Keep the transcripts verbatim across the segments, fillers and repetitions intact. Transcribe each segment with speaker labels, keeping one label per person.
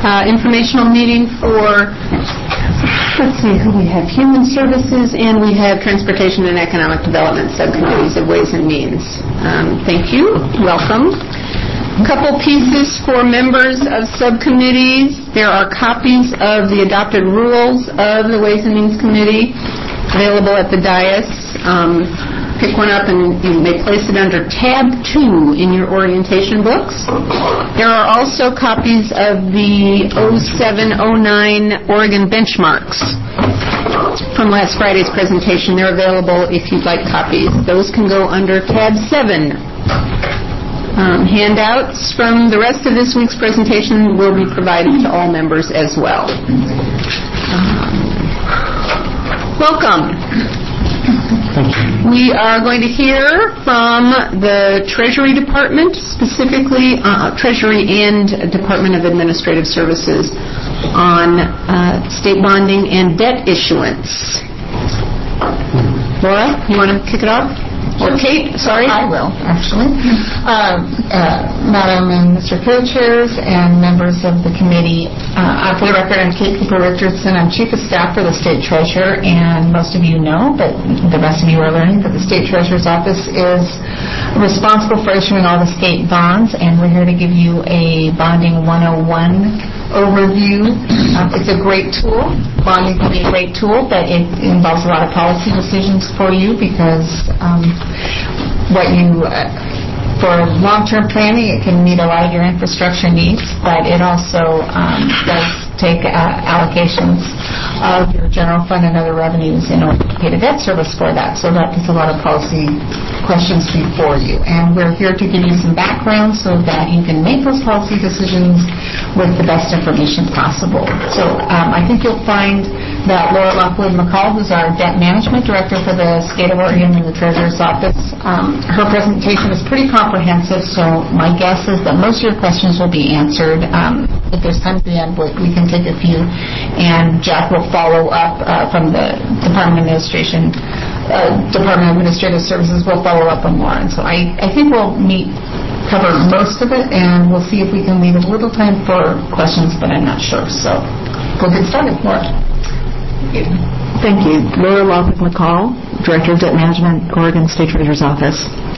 Speaker 1: Uh, informational meeting for, let's see, who we have, Human Services, and we have Transportation and Economic Development Subcommittees of Ways and Means. Um, thank you. Welcome. A couple pieces for members of subcommittees. There are copies of the adopted rules of the Ways and Means Committee available at the dais. Um, pick one up and you may place it under tab two in your orientation books. There are also copies of the oh seven oh nine Oregon benchmarks from last Friday's presentation. They're available if you'd like copies. Those can go under tab seven. Um, handouts from the rest of this week's presentation will be provided to all members as well. Um, welcome. We are going to hear from the Treasury Department, specifically uh, Treasury and Department of Administrative Services on uh, state bonding and debt issuance. Laura, you want to kick it off? Or Kate, sorry?
Speaker 2: I will, actually. Uh, uh, Madam and Mister Co-Chairs and members of the committee, uh, for the record, I'm Kate Cooper Richardson. I'm Chief of Staff for the State Treasurer, and most of you know, but the rest of you are learning, that the State Treasurer's Office is responsible for issuing all the state bonds, and we're here to give you a Bonding one oh one overview. Um, it's a great tool. Bonding can be a great tool, but it involves a lot of policy decisions for you because um, what you, uh, for long-term planning, it can meet a lot of your infrastructure needs, but it also um, does take uh, allocations of your general fund and other revenues in order to pay the debt service for that. So that puts a lot of policy questions before you. And we're here to give you some background so that you can make those policy decisions with the best information possible. So um, I think you'll find that Laura Lockwood McCall, who's our Debt Management Director for the State of Oregon in the Treasurer's Office, um, her presentation is pretty comprehensive, so my guess is that most of your questions will be answered. Um, if there's time at the end, we can take a few, and Jack will follow up uh, from the Department of Administration, uh, Department of Administrative Services will follow up on more. And so I, I think we'll meet, cover most of it, and we'll see if we can leave a little time for questions, but I'm not sure. So we'll get started. Laura.
Speaker 3: Thank you. Laura Lockwood McCall, Director of Debt Management, Oregon State Treasurer's Office.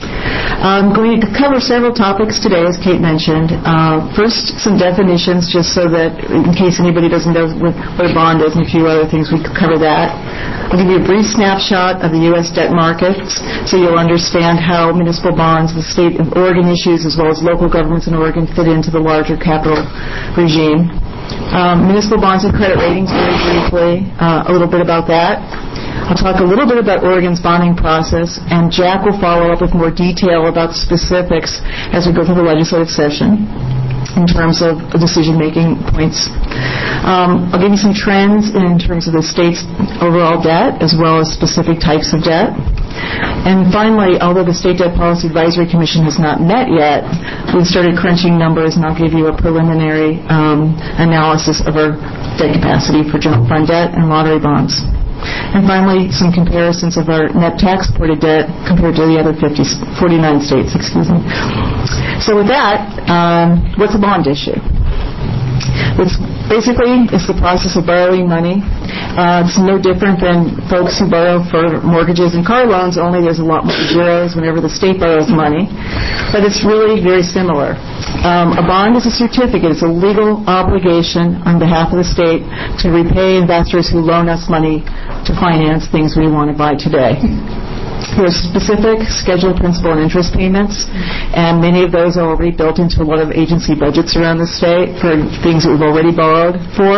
Speaker 3: I'm going to cover several topics today, as Kate mentioned. Uh, first, some definitions, just so that in case anybody doesn't know what a bond is and a few other things, we could cover that. I'll give you a brief snapshot of the U S debt markets, so you'll understand how municipal bonds, the state of Oregon issues, as well as local governments in Oregon, fit into the larger capital regime. Um, municipal bonds and credit ratings, very briefly, uh, a little bit about that. I'll talk a little bit about Oregon's bonding process, and Jack will follow up with more detail about specifics as we go through the legislative session in terms of decision-making points. Um, I'll give you some trends in terms of the state's overall debt as well as specific types of debt. And finally, although the State Debt Policy Advisory Commission has not met yet, we've started crunching numbers, and I'll give you a preliminary um, analysis of our debt capacity for general fund debt and lottery bonds. And finally, some comparisons of our net tax-supported debt compared to the other fifty, forty-nine states. Excuse me. So with that, um, what's a bond issue? It's basically, it's the process of borrowing money. Uh, it's no different than folks who borrow for mortgages and car loans, only there's a lot more zeros whenever the state borrows money. But it's really very similar. Um, a bond is a certificate. It's a legal obligation on behalf of the state to repay investors who loan us money to finance things we want to buy today. There's specific scheduled principal and interest payments, and many of those are already built into a lot of agency budgets around the state for things that we've already borrowed for.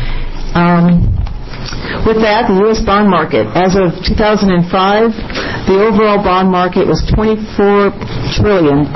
Speaker 3: Um, with that, the U S bond market, as of two thousand five, the overall bond market was twenty-four trillion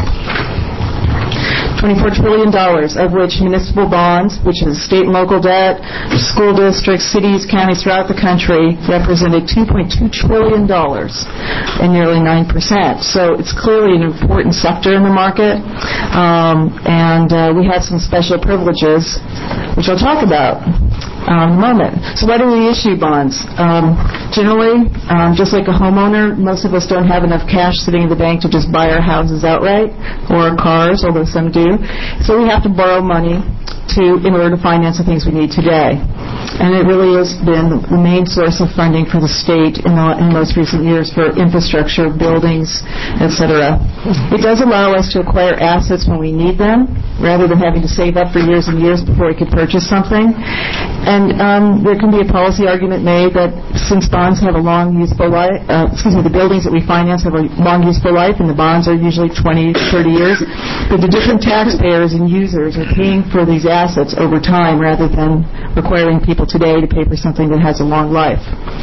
Speaker 3: dollars. twenty-four trillion dollars, of which municipal bonds, which is state and local debt, school districts, cities, counties throughout the country, represented two point two trillion dollars and nearly nine percent. So it's clearly an important sector in the market, um, and uh, we have some special privileges, which I'll talk about. um, in a moment. So why do we issue bonds? Um, generally, um, just like a homeowner, most of us don't have enough cash sitting in the bank to just buy our houses outright or cars, although some do. So we have to borrow money to in order to finance the things we need today. And it really has been the main source of funding for the state in the in most recent years for infrastructure, buildings, et cetera. It does allow us to acquire assets when we need them, rather than having to save up for years and years before we could purchase something. And um, there can be a policy argument made that since bonds have a long useful life, uh, excuse me, the buildings that we finance have a long useful life, and the bonds are usually twenty to thirty years, but the different taxpayers and users are paying for these assets over time rather than requiring people today to pay for something that has a long life.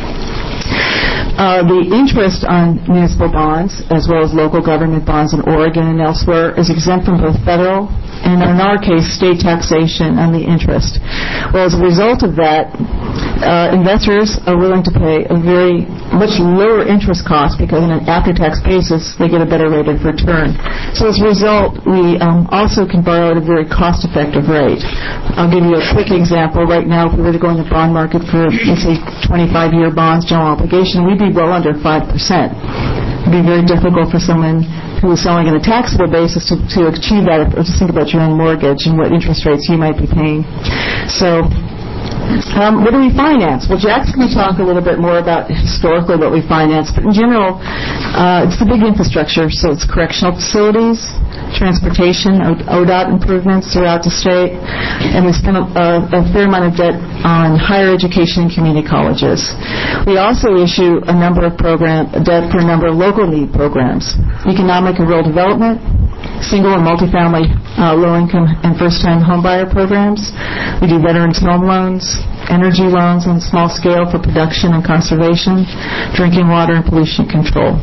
Speaker 3: Uh, the interest on municipal bonds, as well as local government bonds in Oregon and elsewhere, is exempt from both federal and, in our case, state taxation on the interest. Well, as a result of that, uh, investors are willing to pay a very much lower interest cost because on an after-tax basis, they get a better rate of return. So as a result, we um, also can borrow at a very cost-effective rate. I'll give you a quick example. Right now, if we were to go in the bond market for, let's say, twenty-five year bonds, general obligation, we'd be well under five percent. It would be very difficult for someone who is selling on a taxable basis to, to achieve that, or just think about your own mortgage and what interest rates you might be paying. So Um, what do we finance? Well, Jack's going to talk a little bit more about historically what we finance, but in general, uh, it's the big infrastructure, so it's correctional facilities, transportation, O D O T improvements throughout the state, and we spend a, a fair amount of debt on higher education and community colleges. We also issue a number of program debt for a number of local need programs, economic and rural development, single and multifamily uh, low-income and first-time homebuyer programs. We do veterans home loans, energy loans on a small scale for production and conservation, drinking water and pollution control.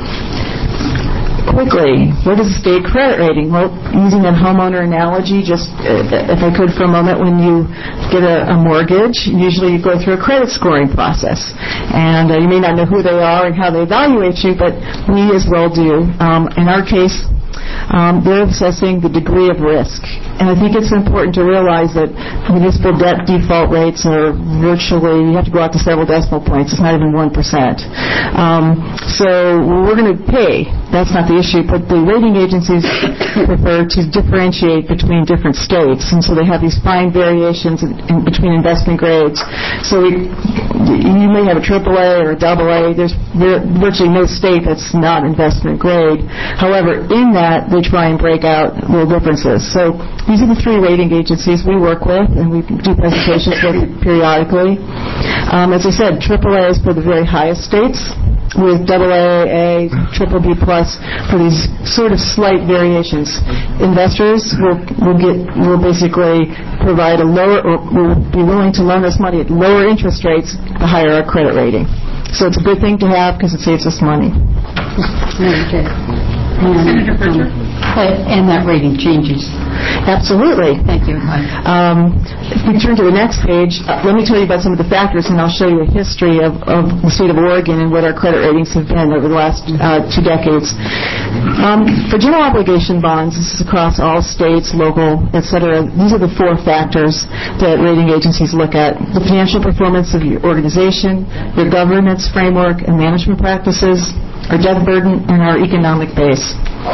Speaker 3: Quickly, what is the state credit rating? Well, using that homeowner analogy, just uh, if I could for a moment, when you get a, a mortgage, usually you go through a credit scoring process. And uh, you may not know who they are and how they evaluate you, but we as well do. Um, in our case, Um, they're assessing the degree of risk. And I think it's important to realize that municipal debt default rates are virtually, you have to go out to several decimal points. It's not even one percent. Um, so we're going to pay. That's not the issue. But the rating agencies prefer to differentiate between different states. And so they have these fine variations in, in between investment grades. So we, you may have a triple A or a double A. There's virtually no state that's not investment grade. However, in that, they try and break out little differences. So these are the three rating agencies we work with, and we do presentations with periodically. Um, as I said, triple A is for the very highest states, with double A, A, triple B plus for these sort of slight variations. Investors will will get will basically provide a lower, or will be willing to loan us money at lower interest rates the higher our credit rating. So it's a good thing to have because it saves us money.
Speaker 4: Okay. Senator Pritchard? And that rating changes.
Speaker 3: Absolutely.
Speaker 4: Thank you.
Speaker 3: Um, if we turn to the next page, uh, let me tell you about some of the factors, and I'll show you a history of, of the state of Oregon and what our credit ratings have been over the last uh, two decades. Um, for general obligation bonds, this is across all states, local, et cetera. These are the four factors that rating agencies look at: the financial performance of your organization, your governance framework and management practices, our debt burden, and our economic base.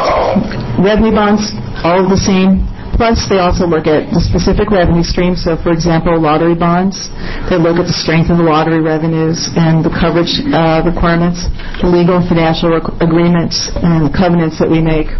Speaker 3: Revenue bonds, all of the same. Plus, they also look at the specific revenue streams. So, for example, lottery bonds, they look at the strength of the lottery revenues and the coverage uh, requirements, the legal and financial rec- agreements, and the covenants that we make.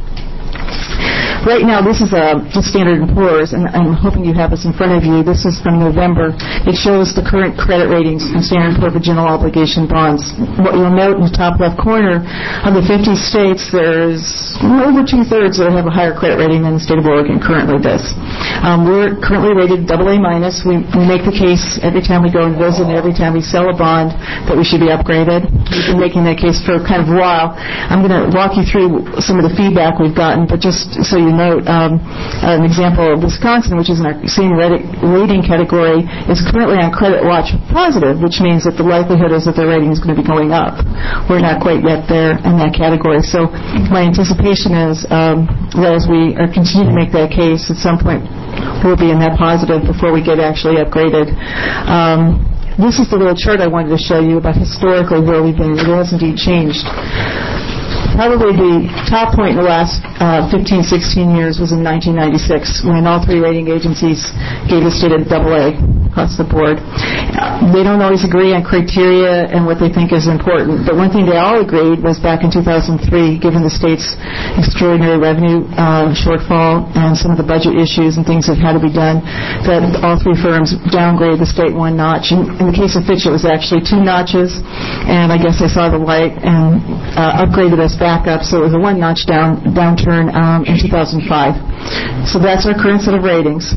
Speaker 3: Right now, this is uh, just Standard and Poor's, and I'm hoping you have this in front of you. This is from November. It shows the current credit ratings from Standard and Poor's for general obligation bonds. What you'll note in the top left corner, of the fifty states, there's over two-thirds that have a higher credit rating than the state of Oregon currently does. Um, we're currently rated double A minus. We, we make the case every time we go and visit and every time we sell a bond that we should be upgraded. We've been making that case for kind of a while. I'm going to walk you through some of the feedback we've gotten, but just so you to note um, an example of Wisconsin, which is in our same rating category, is currently on credit watch positive, which means that the likelihood is that their rating is going to be going up. We're not quite yet there in that category. So my anticipation is um, that as we are continue to make that case, at some point we'll be in that positive before we get actually upgraded. Um, this is the little chart I wanted to show you about historically where we've been. It has indeed changed. Probably the top point in the last uh, fifteen, sixteen years was in nineteen ninety-six when all three rating agencies gave the state a double A across the board. Uh, they don't always agree on criteria and what they think is important, but one thing they all agreed was back in two thousand three, given the state's extraordinary revenue uh, shortfall and some of the budget issues and things that had to be done, that all three firms downgraded the state one notch. In, in the case of Fitch, it was actually two notches, and I guess they saw the light and uh, upgraded us back up, so it was a one-notch down downturn um, in two thousand five. So that's our current set of ratings.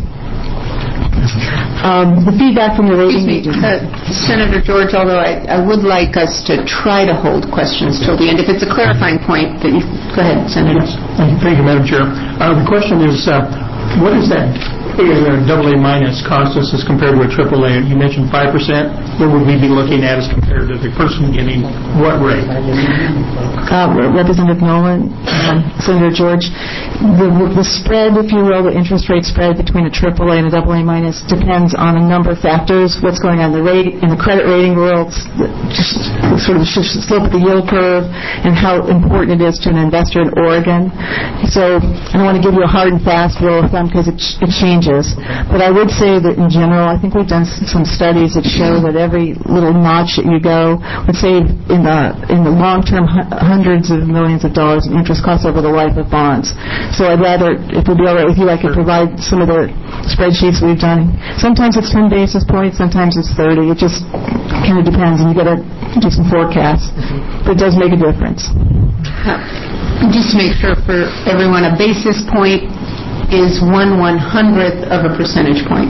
Speaker 3: Um, the feedback from the rating
Speaker 1: Excuse me, uh, Senator George, although I, I would like us to try to hold questions till the end. If it's a clarifying point, that you, go ahead, Senator.
Speaker 5: Yes. Thank you, Madam Chair. Uh, the question is, uh, what is that a double A minus cost us as compared to a triple A? You mentioned five percent. What would we be looking at as compared to the person getting what rate?
Speaker 3: Uh, Representative Nolan, um, Senator George, the, the spread, if you will, the interest rate spread between a triple A and a double A minus depends on a number of factors. What's going on in the rate in the credit rating world, just sort of the slope of the yield curve, and how important it is to an investor in Oregon. So I don't want to give you a hard and fast rule of thumb because it, it changes. But I would say that in general, I think we've done some studies that show that every little notch that you go would save in the in the long term hundreds of millions of dollars in interest costs over the life of bonds. So I'd rather, if it would be all right with you, I could provide some of the spreadsheets we've done. Sometimes it's ten basis points, sometimes it's thirty. It just kind of depends, and you got to do some forecasts. But it does make a difference.
Speaker 1: Uh, just to make sure for everyone, a basis point is one one hundredth of a percentage point.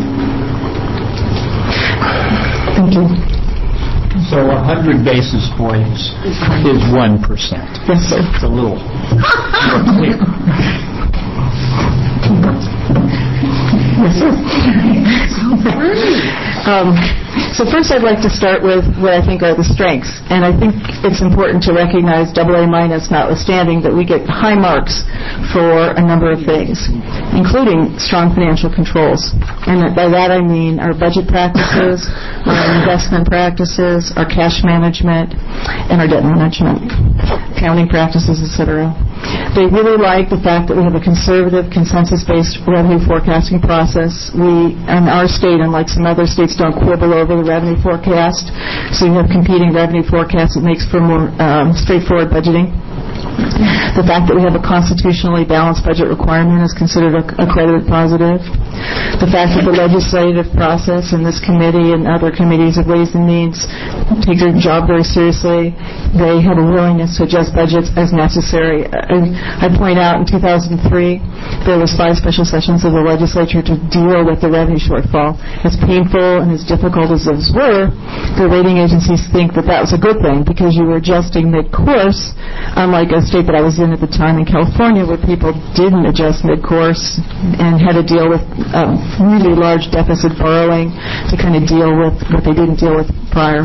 Speaker 3: Thank you.
Speaker 6: So one hundred basis points is one percent.
Speaker 3: Yes, sir.
Speaker 6: It's a little more clear.
Speaker 3: Yes, sir. um, so first I'd like to start with what I think are the strengths. And I think it's important to recognize double A minus notwithstanding that we get high marks for a number of things, including strong financial controls. And by that I mean our budget practices, our investment practices, our cash management, and our debt management, accounting practices, et cetera. They really like the fact that we have a conservative, consensus-based revenue forecasting process. We, in our state, unlike some other states, don't quibble over the revenue forecast. So you have competing revenue forecasts. It makes for more um, straightforward budgeting. The fact that we have a constitutionally balanced budget requirement is considered a, a credit positive. The fact that the legislative process in this committee and other committees of Ways and Means take their job very seriously. They have a willingness to adjust budgets as necessary. I, I point out in two thousand three, there was five special sessions of the legislature to deal with the revenue shortfall. As painful and as difficult as those were, the rating agencies think that that was a good thing because you were adjusting mid-course, unlike a state that I was in at the time in California where people didn't adjust mid-course and had to deal with um, really large deficit borrowing to kind of deal with what they didn't deal with prior.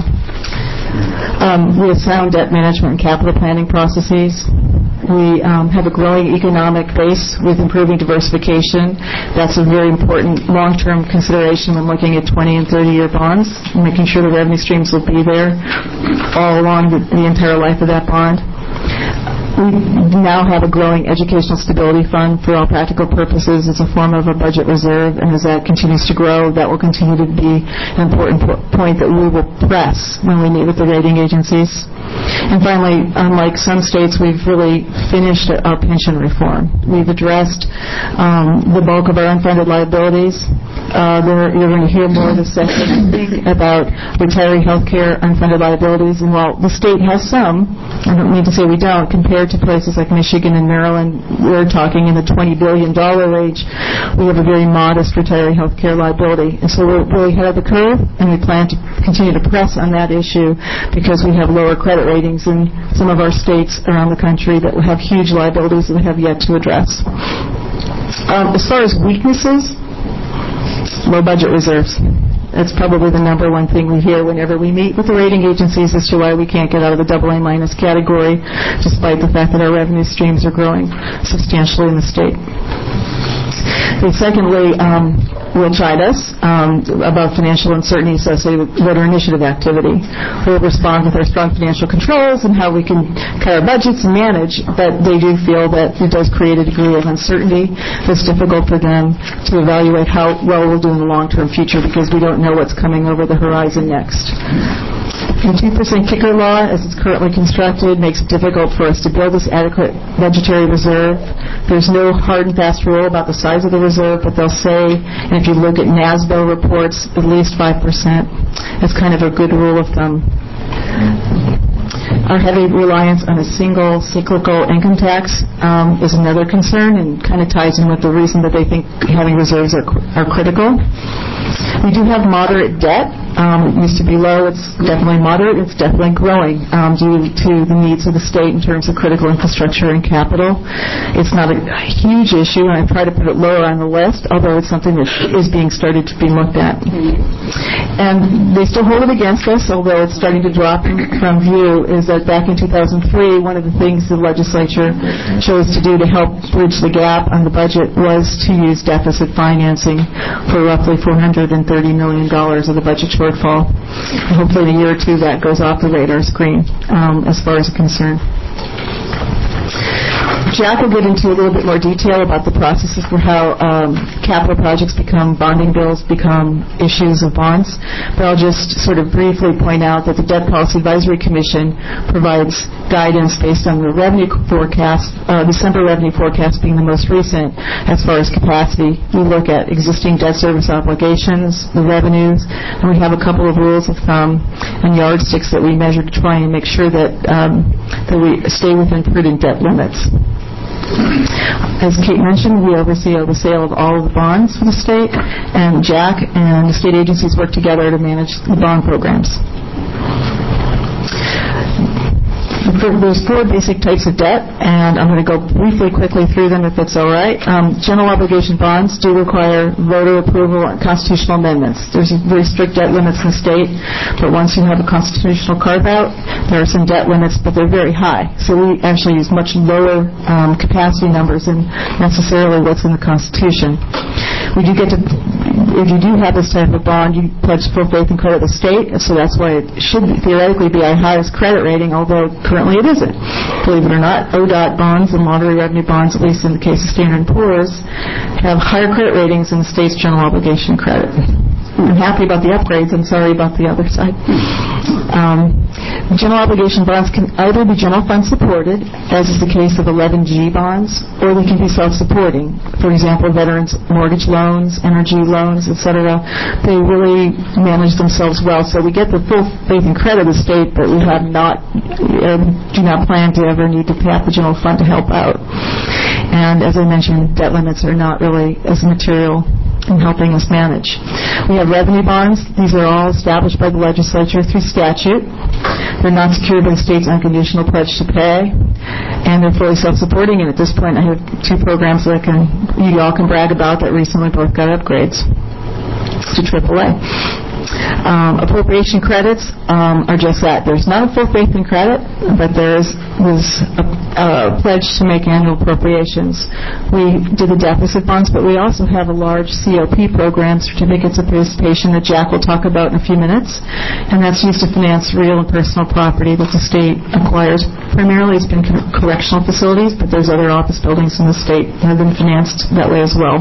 Speaker 3: Um, we have sound debt management and capital planning processes. We um, have a growing economic base with improving diversification. That's a very important long-term consideration when looking at twenty and thirty-year bonds, and making sure the revenue streams will be there all along the, the entire life of that bond. We now have a growing educational stability fund for all practical purposes as a form of a budget reserve, and as that continues to grow, that will continue to be an important po- point that we will press when we meet with the rating agencies. And finally, unlike some states, we've really finished our pension reform. We've addressed um, the bulk of our unfunded liabilities. Uh, there, you're going to hear more this session, I think, about retiree health care unfunded liabilities. And while the state has some, I don't mean to say we don't, compared to places like Michigan and Maryland, we're talking in the twenty billion dollars range. We have a very modest retiree health care liability. And so we're really ahead of the curve, and we plan to continue to press on that issue because we have lower credit ratings in some of our states around the country that have huge liabilities that we have yet to address. Um, as far as weaknesses, low budget reserves. That's probably the number one thing we hear whenever we meet with the rating agencies as to why we can't get out of the double A minus category, despite the fact that our revenue streams are growing substantially in the state. They secondly um, will chide us um, about financial uncertainty associated with voter initiative activity. We'll respond with our strong financial controls and how we can cut our budgets and manage, but they do feel that it does create a degree of uncertainty that's difficult for them to evaluate how well we'll do in the long-term future because we don't know what's coming over the horizon next. The two percent kicker law, as it's currently constructed, makes it difficult for us to build this adequate budgetary reserve. There's no hard and fast rule about the size of the reserve, but they'll say, and if you look at NASBO reports, at least five percent. That's kind of a good rule of thumb. Our heavy reliance on a single cyclical income tax um, is another concern and kind of ties in with the reason that they think having reserves are, are critical. We do have moderate debt. Um, it used to be low. It's definitely moderate. It's definitely growing um, due to the needs of the state in terms of critical infrastructure and capital. It's not a, a huge issue, and I try to put it lower on the list, although it's something that is being started to be looked at. And they still hold it against us, although it's starting to drop from view, is that back in two thousand three, one of the things the legislature chose to do to help bridge the gap on the budget was to use deficit financing for roughly four hundred thirty million dollars of the budget shortfall. And hopefully in a year or two that goes off the radar screen um, as far as concern. Jack will get into a little bit more detail about the processes for how um, capital projects become bonding bills, become issues of bonds. But I'll just sort of briefly point out that the Debt Policy Advisory Commission provides guidance based on the revenue forecast, uh, December revenue forecast being the most recent as far as capacity. We look at existing debt service obligations, the revenues, and we have a couple of rules of thumb and yardsticks that we measure to try and make sure that, um, that we stay within prudent debt limits. As Kate mentioned, we oversee the sale of all of the bonds for the state, and Jack and the state agencies work together to manage the bond programs. There's four basic types of debt, and I'm going to go briefly, quickly through them if it's all right. Um, general obligation bonds do require voter approval and constitutional amendments. There's very strict debt limits in the state, but once you have a constitutional carve-out, there are some debt limits, but they're very high. So we actually use much lower um, capacity numbers than necessarily what's in the Constitution. We do get to, if you do have this type of bond, you pledge full faith and credit the state, so that's why it should theoretically be our highest credit rating, although currently it isn't. Believe it or not, O D O T bonds and lottery revenue bonds, at least in the case of Standard and Poor's, have higher credit ratings than the state's general obligation credit. I'm happy about the upgrades. I'm sorry about the other side. Um, general obligation bonds can either be general fund supported, as is the case of eleven G bonds, or they can be self-supporting. For example, veterans mortgage loans, energy loans, et cetera. They really manage themselves well. So we get the full faith and credit of the state, but we have not, uh, do not plan to ever need to tap the general fund to help out. And as I mentioned, debt limits are not really as material in helping us manage. We have revenue bonds. These are all established by the legislature through statute. They're not secured by the state's unconditional pledge to pay, and they're fully self-supporting. And at this point, I have two programs that I can, you all can brag about that recently both got upgrades to triple A. Um, appropriation credits um, are just that. There's not a full faith and credit, but there is was a, a pledge to make annual appropriations. We did the deficit bonds, but we also have a large C O P program, certificates of participation, that Jack will talk about in a few minutes, and that's used to finance real and personal property that the state acquires. Primarily it's been correctional facilities, but there's other office buildings in the state that have been financed that way as well.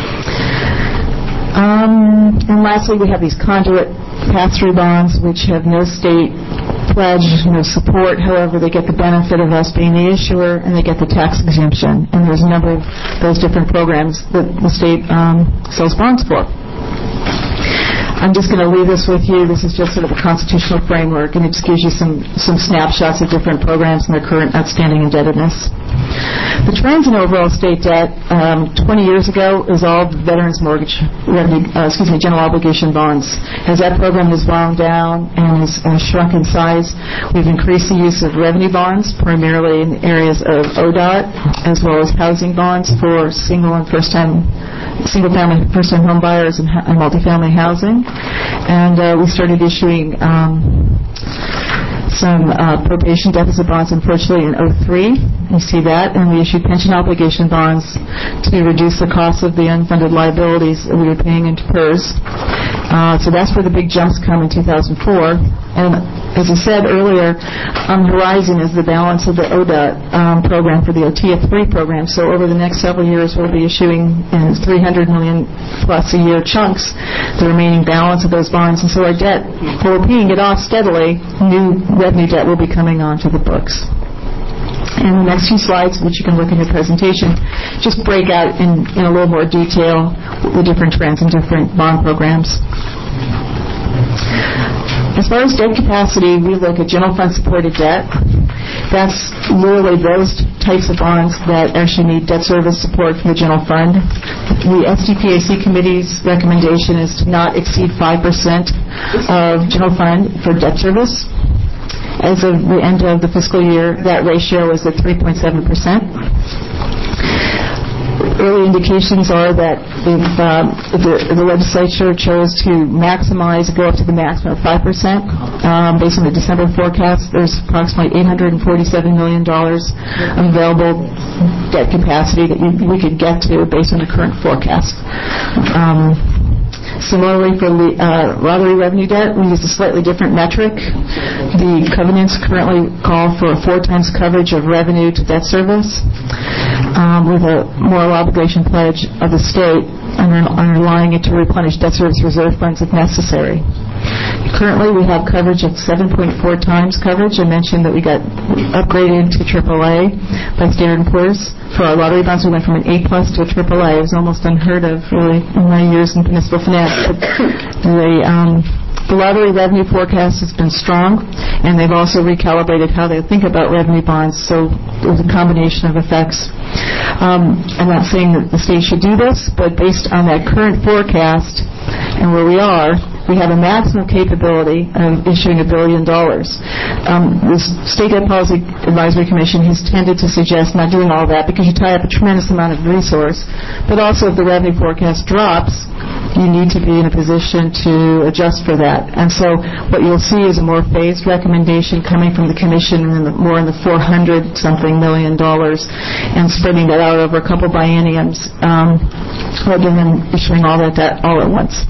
Speaker 3: Um, and lastly, we have these conduit pass-through bonds, which have no state pledge, no support. However, they get the benefit of us being the issuer, and they get the tax exemption. And there's a number of those different programs that the state um, sells bonds for. I'm just going to leave this with you. This is just sort of a constitutional framework, and it just gives you some, some snapshots of different programs and their current outstanding indebtedness. The trends in overall state debt um, twenty years ago is all veterans mortgage revenue, uh, excuse me, general obligation bonds. As that program has wound down and has uh, shrunk in size, we've increased the use of revenue bonds, primarily in areas of O D O T, as well as housing bonds for single and first-time, single-family, first-time home buyers and, and multifamily housing. And uh, we started issuing um, some uh, probation deficit bonds, unfortunately, in oh three. You see that. And we issued pension obligation bonds to reduce the cost of the unfunded liabilities that we were paying into P E R S. Uh, so that's where the big jumps come in two thousand four. And as I said earlier, on the horizon is the balance of the O D O T um, program for the O T F three program. So over the next several years, we'll be issuing in three hundred million plus a year chunks the remaining balance of those bonds. And so our debt, while we're paying it off steadily, new revenue debt will be coming onto the books. And the next few slides, which you can look in your presentation, just break out in, in a little more detail the different trends in different bond programs. As far as debt capacity, we look at general fund supported debt. That's literally those types of bonds that actually need debt service support from the general fund. The S D P A C committee's recommendation is to not exceed five percent of general fund for debt service. As of the end of the fiscal year, that ratio is at three point seven percent. Early indications are that if, um, if, the, if the legislature chose to maximize, go up to the maximum of five percent, um, based on the December forecast, there's approximately eight hundred forty-seven million dollars of available debt capacity that we, we could get to based on the current forecast. Um, Similarly, for the uh, lottery revenue debt, we use a slightly different metric. The covenants currently call for a four times coverage of revenue to debt service, um, with a moral obligation pledge of the state under, underlying it to replenish debt service reserve funds if necessary. Currently, we have coverage of seven point four times coverage. I mentioned that we got upgraded to triple A by Standard and Poor's. For our lottery bonds, we went from an A plus to a triple A. It was almost unheard of, really, in my years in municipal finance. But the, um, the lottery revenue forecast has been strong, and they've also recalibrated how they think about revenue bonds, so there's a combination of effects. Um, I'm not saying that the state should do this, but based on that current forecast and where we are, we have a maximum capability of issuing a billion dollars. Um, the State Debt Policy Advisory Commission has tended to suggest not doing all that because you tie up a tremendous amount of resource, but also if the revenue forecast drops, you need to be in a position to adjust for that. And so what you'll see is a more phased recommendation coming from the Commission in the, more in the four hundred something million dollars and spreading that out over a couple bienniums um, rather than issuing all that debt all at once.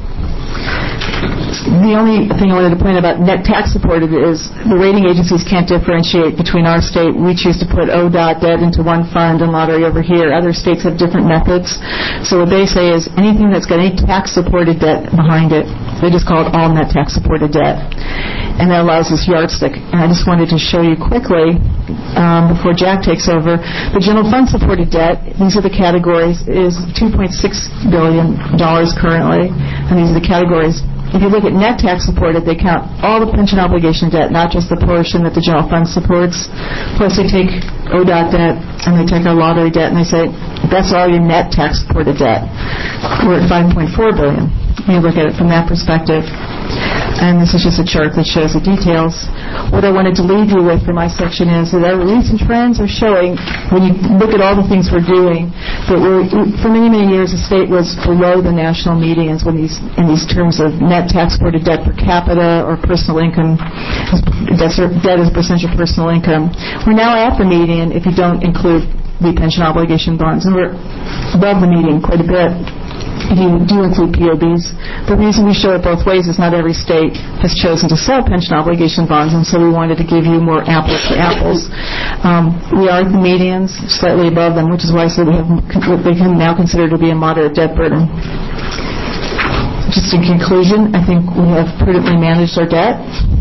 Speaker 3: The only thing I wanted to point about net tax supported is the rating agencies can't differentiate between our state. We choose to put O D O T debt into one fund and lottery over here. Other states have different methods. So what they say is anything that's got any tax supported debt behind it, they just call it all net tax supported debt. And that allows this yardstick. And I just wanted to show you quickly, um, before Jack takes over, the general fund supported debt, these are the categories, is two point six billion dollars currently. And these are the categories. If you look at net tax supported, they count all the pension obligation debt, not just the portion that the general fund supports. Plus they take O D O T debt and they take our lottery debt and they say, that's all your net tax supported debt. We're at five point four billion dollars. You look at it from that perspective. And this is just a chart that shows the details. What I wanted to leave you with for my section is that our recent trends are showing, when you look at all the things we're doing, that we're, for many, many years the state was below the national medians when these, in these terms of net tax supported debt per capita or personal income, debt as a percentage of personal income. We're now at the median if you don't include the pension obligation bonds, and we're above the median quite a bit if you do include P O Bs. The reason we show it both ways is not every state has chosen to sell pension obligation bonds, and so we wanted to give you more apples to apples. Um, we are at the medians, slightly above them, which is why I said we have what they can now consider to be a moderate debt burden. Just in conclusion, I think we have prudently managed our debt.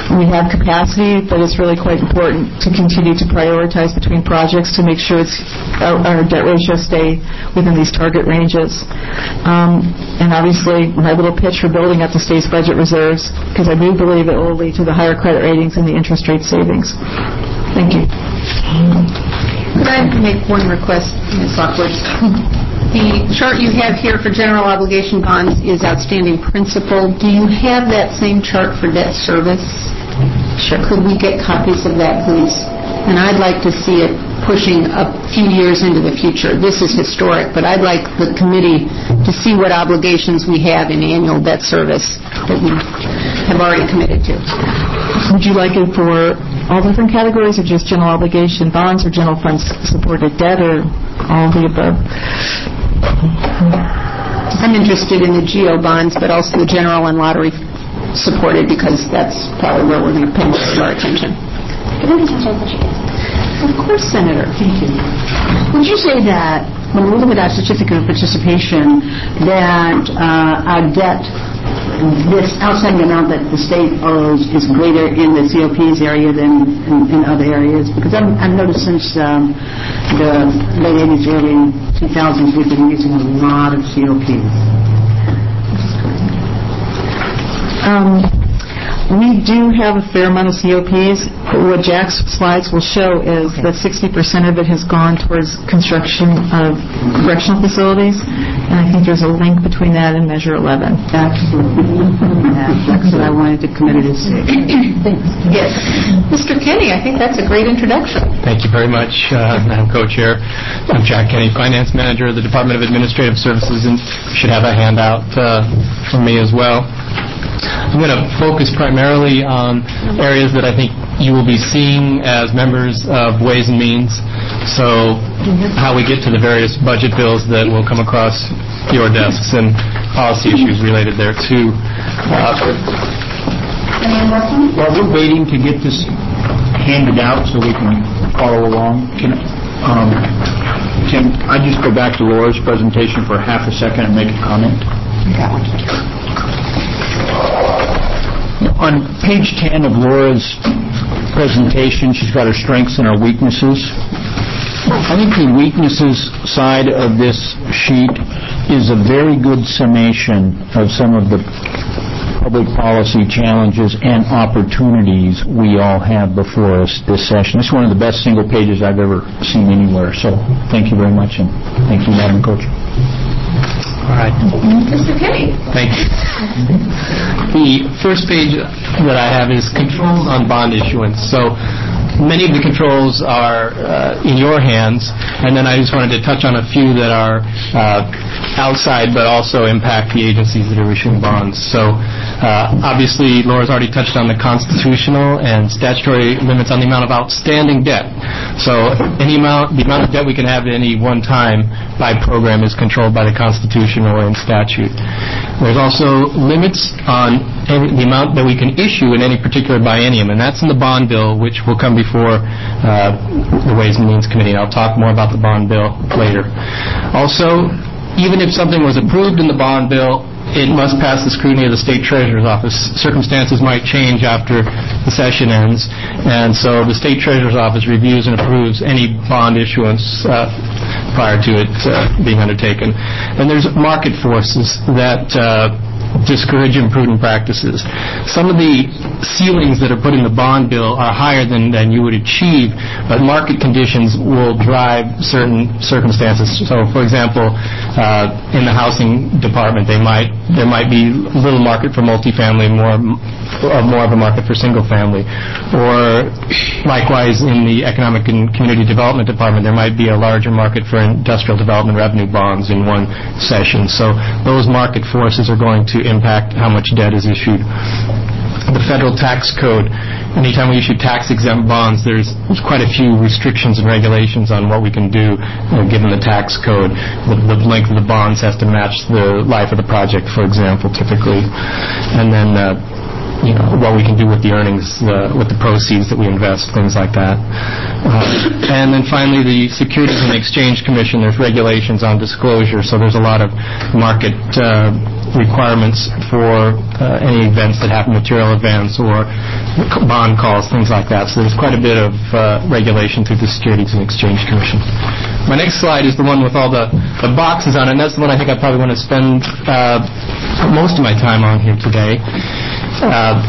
Speaker 3: We have capacity, but it's really quite important to continue to prioritize between projects to make sure it's, our, our debt ratios stay within these target ranges. Um, and obviously, my little pitch for building up the state's budget reserves, because I do believe it will lead to the higher credit ratings and the interest rate savings. Thank you.
Speaker 1: Could I make one request, Miz Lockwood? The chart you have here for general obligation bonds is outstanding principal. Do you have that same chart for debt service? Sure. Could we get copies of that, please? And I'd like to see it pushing a few years into the future. This is historic, but I'd like the committee to see what obligations we have in annual debt service that we have already committed to.
Speaker 3: Would you like it for all different categories, or just general obligation bonds, or general fund supported debt, or all of the above?
Speaker 1: I'm interested in the G O bonds, but also the general and lottery supported, because that's probably where we're going to pay most of our attention.
Speaker 4: Of course, Senator. Thank you. Would you say that when we look at our certificate of participation, that uh, our debt, this outstanding amount that the state owes, is greater in the C O Ps area than in, in other areas? Because I'm, I've noticed since um, the late eighties, early two thousands, we've been using a lot of C O Ps.
Speaker 3: Um, we do have a fair amount of C O Ps. What Jack's slides will show is okay. that sixty percent of it has gone towards construction of correctional facilities, and I think there's a link between that and Measure eleven.
Speaker 4: Absolutely. That's what I wanted the committee to see.
Speaker 1: Yes. Mister Kenny, I think that's a great introduction.
Speaker 7: Thank you very much, uh, Madam Co-Chair. I'm Jack Kenny, Finance Manager of the Department of Administrative Services, and should have a handout uh, from me as well. I'm going to focus primarily on areas that I think you will be seeing as members of Ways and Means, so how we get to the various budget bills that will come across your desks and policy issues related there too. Uh,
Speaker 6: While we're waiting to get this handed out so we can follow along, can, um, can I just go back to Laura's presentation for half a second and make a comment? On page ten of Laura's presentation, she's got her strengths and her weaknesses. I think the weaknesses side of this sheet is a very good summation of some of the public policy challenges and opportunities we all have before us this session. It's one of the best single pages I've ever seen anywhere, so thank you very much, and thank you, Madam Coach.
Speaker 7: All right.
Speaker 1: Mister Kenny.
Speaker 7: Thank you. The first page that I have is controls on bond issuance. So many of the controls are uh, in your hands, and then I just wanted to touch on a few that are uh, outside but also impact the agencies that are issuing bonds. So uh, obviously Laura's already touched on the constitutional and statutory limits on the amount of outstanding debt. So any amount, the amount of debt we can have at any one time by program is controlled by the Constitution or in statute. There's also limits on any, the amount that we can issue in any particular biennium, and that's in the bond bill, which will come before uh, the Ways and Means Committee. I'll talk more about the bond bill later. Also, even if something was approved in the bond bill, it must pass the scrutiny of the State Treasurer's Office. Circumstances might change after the session ends, and so the State Treasurer's Office reviews and approves any bond issuance uh, prior to it uh, being undertaken. And there's market forces that uh, discourage imprudent practices. Some of the ceilings that are put in the bond bill are higher than, than you would achieve, but market conditions will drive certain circumstances. So, for example, uh, in the housing department, they might there might be little market for multifamily, more uh, more of a market for single family. Or likewise, in the economic and community development department, there might be a larger market for industrial development revenue bonds in one session. So those market forces are going to impact how much debt is issued. The federal tax code, anytime we issue tax-exempt bonds, there's, there's quite a few restrictions and regulations on what we can do, you know, given the tax code. The, the length of the bonds has to match the life of the project, for example, typically. And then uh, you know, what we can do with the earnings, uh, with the proceeds that we invest, things like that. Uh, and then finally, the Securities and Exchange Commission, there's regulations on disclosure, so there's a lot of market uh, requirements for uh, any events that happen, material events or bond calls, things like that. So there's quite a bit of uh, regulation through the Securities and Exchange Commission. My next slide is the one with all the, the boxes on it, and that's the one I think I probably want to spend uh, most of my time on here today. Uh,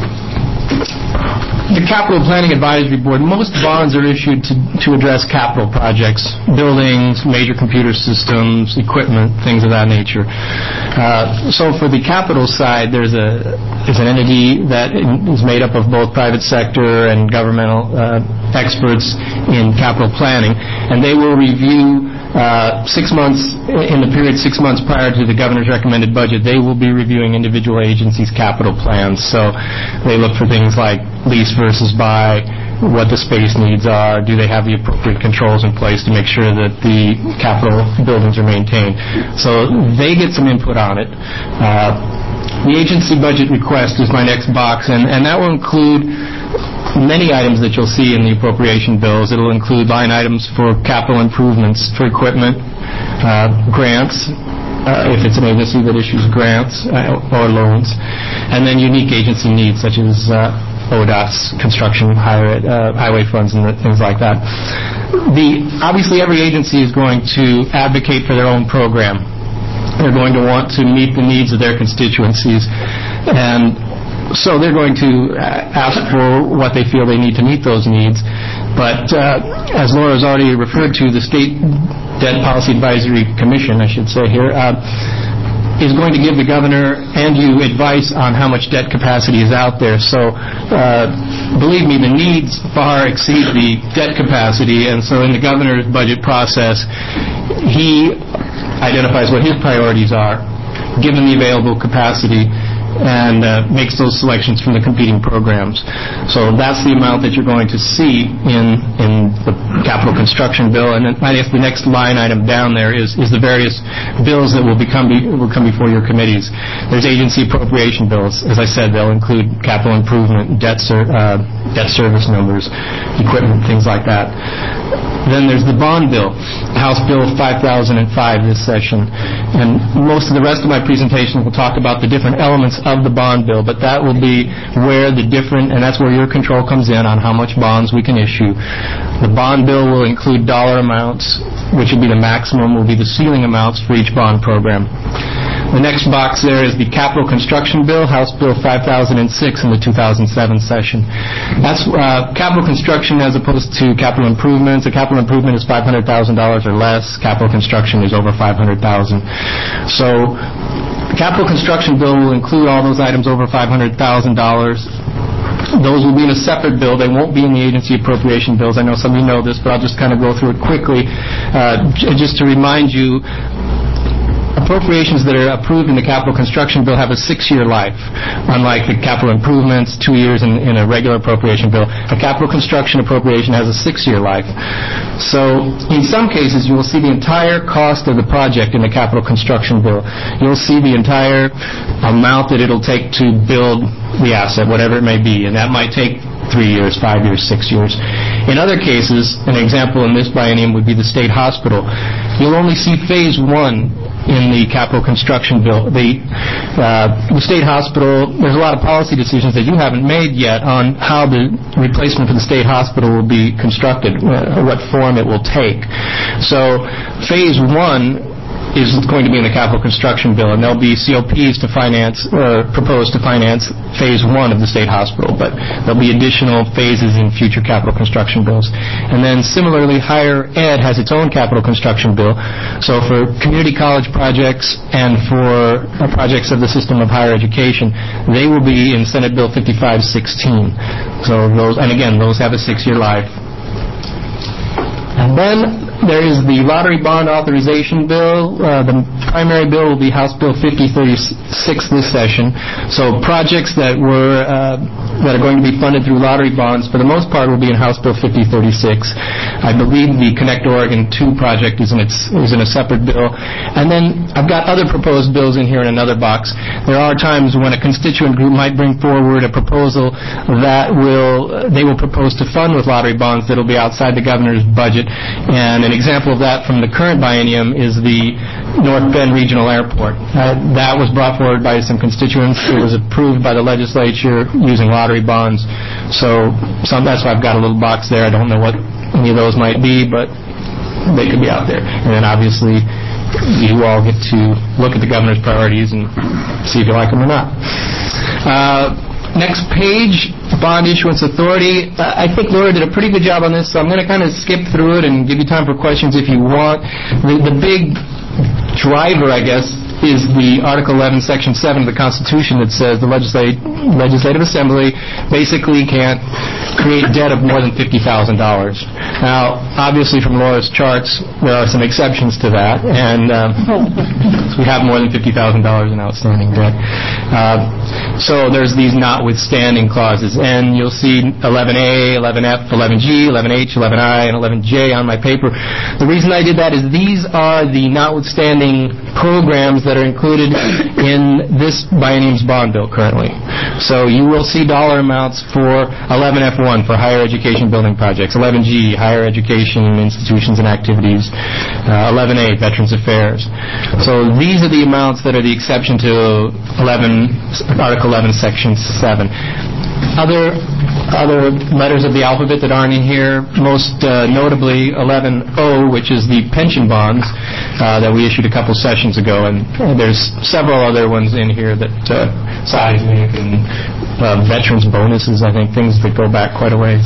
Speaker 7: The Capital Planning Advisory Board, most bonds are issued to, to address capital projects, buildings, major computer systems, equipment, things of that nature. Uh, so for the capital side, there's a there's an entity that is made up of both private sector and governmental uh, experts in capital planning, and they will review Uh, six months, in the period six months prior to the governor's recommended budget, they will be reviewing individual agencies' capital plans. So they look for things like lease versus buy, what the space needs are, do they have the appropriate controls in place to make sure that the capital buildings are maintained. So they get some input on it. Uh, the agency budget request is my next box, and, and that will include many items that you'll see in the appropriation bills. It'll include line items for capital improvements, for equipment, uh, grants, uh, if it's an agency that issues grants uh, or loans, and then unique agency needs such as uh, O D O T's construction, highway, uh, highway funds, and things like that. The, obviously, every agency is going to advocate for their own program. They're going to want to meet the needs of their constituencies, and so they're going to ask for what they feel they need to meet those needs. But uh, as Laura has already referred to, the State Debt Policy Advisory Commission, I should say here, uh, is going to give the governor and you advice on how much debt capacity is out there. So uh, believe me, the needs far exceed the debt capacity, and so in the governor's budget process, he identifies what his priorities are, given the available capacity, and uh, makes those selections from the competing programs. So that's the amount that you're going to see in in the capital construction bill. And then I guess the next line item down there is, is the various bills that will become be, will come before your committees. There's agency appropriation bills. As I said, they'll include capital improvement, debt ser- uh, debt service numbers, equipment, things like that. Then there's the bond bill, House Bill five thousand five this session. And most of the rest of my presentation will talk about the different elements of the bond bill, but that will be where the different, and that's where your control comes in on how much bonds we can issue. The bond bill will include dollar amounts, which will be the maximum, will be the ceiling amounts for each bond program. The next box there is the capital construction bill, House Bill five thousand six in the two thousand seven session. That's uh, capital construction as opposed to capital improvements. A capital improvement is five hundred thousand dollars or less. Capital construction is over five hundred thousand dollars. So the capital construction bill will include all those items over five hundred thousand dollars. Those will be in a separate bill. They won't be in the agency appropriation bills. I know some of you know this, but I'll just kind of go through it quickly. Uh, j- just to remind you, appropriations that are approved in the capital construction bill have a six-year life, unlike the capital improvements, two years in, in a regular appropriation bill. A capital construction appropriation has a six-year life. So in some cases, you will see the entire cost of the project in the capital construction bill. You'll see the entire amount that it'll take to build the asset, whatever it may be, and that might take three years, five years, six years. In other cases, an example in this biennium would be the state hospital. You'll only see phase one in the capital construction bill. The, uh, the state hospital, there's a lot of policy decisions that you haven't made yet on how the replacement for the state hospital will be constructed, uh, what form it will take. So phase one is going to be in the capital construction bill, and there'll be C O Ps to finance, or proposed to finance phase one of the state hospital, but there'll be additional phases in future capital construction bills. And then similarly, higher ed has its own capital construction bill. So for community college projects and for uh, projects of the system of higher education, they will be in Senate Bill fifty-five sixteen. So those, and again, those have a six-year life. And then there is the lottery bond authorization bill. Uh, the primary bill will be House Bill fifty thirty-six this session. So projects that were uh, that are going to be funded through lottery bonds, for the most part, will be in House Bill fifty thirty-six. I believe the Connect Oregon two project is in its is in a separate bill. And then I've got other proposed bills in here in another box. There are times when a constituent group might bring forward a proposal that will they will propose to fund with lottery bonds that will be outside the governor's budget, and An example of that from the current biennium is the North Bend Regional Airport. Uh, that was brought forward by some constituents. It was approved by the legislature using lottery bonds. So some, that's why I've got a little box there. I don't know what any of those might be, but they could be out there. And then obviously you all get to look at the governor's priorities and see if you like them or not. Uh, next page, bond issuance authority. Uh, I think Laura did a pretty good job on this, so I'm going to kind of skip through it and give you time for questions if you want. The, the big driver, I guess, is the Article eleven, Section seven of the Constitution that says the legislate, Legislative Assembly basically can't create debt of more than fifty thousand dollars. Now, obviously from Laura's charts, there are some exceptions to that, and um, we have more than fifty thousand dollars in outstanding debt. Uh, so there's these notwithstanding clauses, and you'll see eleven A, eleven F, eleven G, eleven H, eleven I, and eleven J on my paper. The reason I did that is these are the notwithstanding programs that are included in this biennium's bond bill currently. So you will see dollar amounts for eleven F one for higher education building projects, eleven G, higher education institutions and activities, uh, eleven A, Veterans Affairs. So these are the amounts that are the exception to eleven, Article eleven, Section seven. Other other letters of the alphabet that aren't in here, most uh, notably eleven O, which is the pension bonds uh, that we issued a couple sessions ago, and there's several other ones in here that uh, seismic and uh, veterans bonuses, I think, things that go back quite a ways.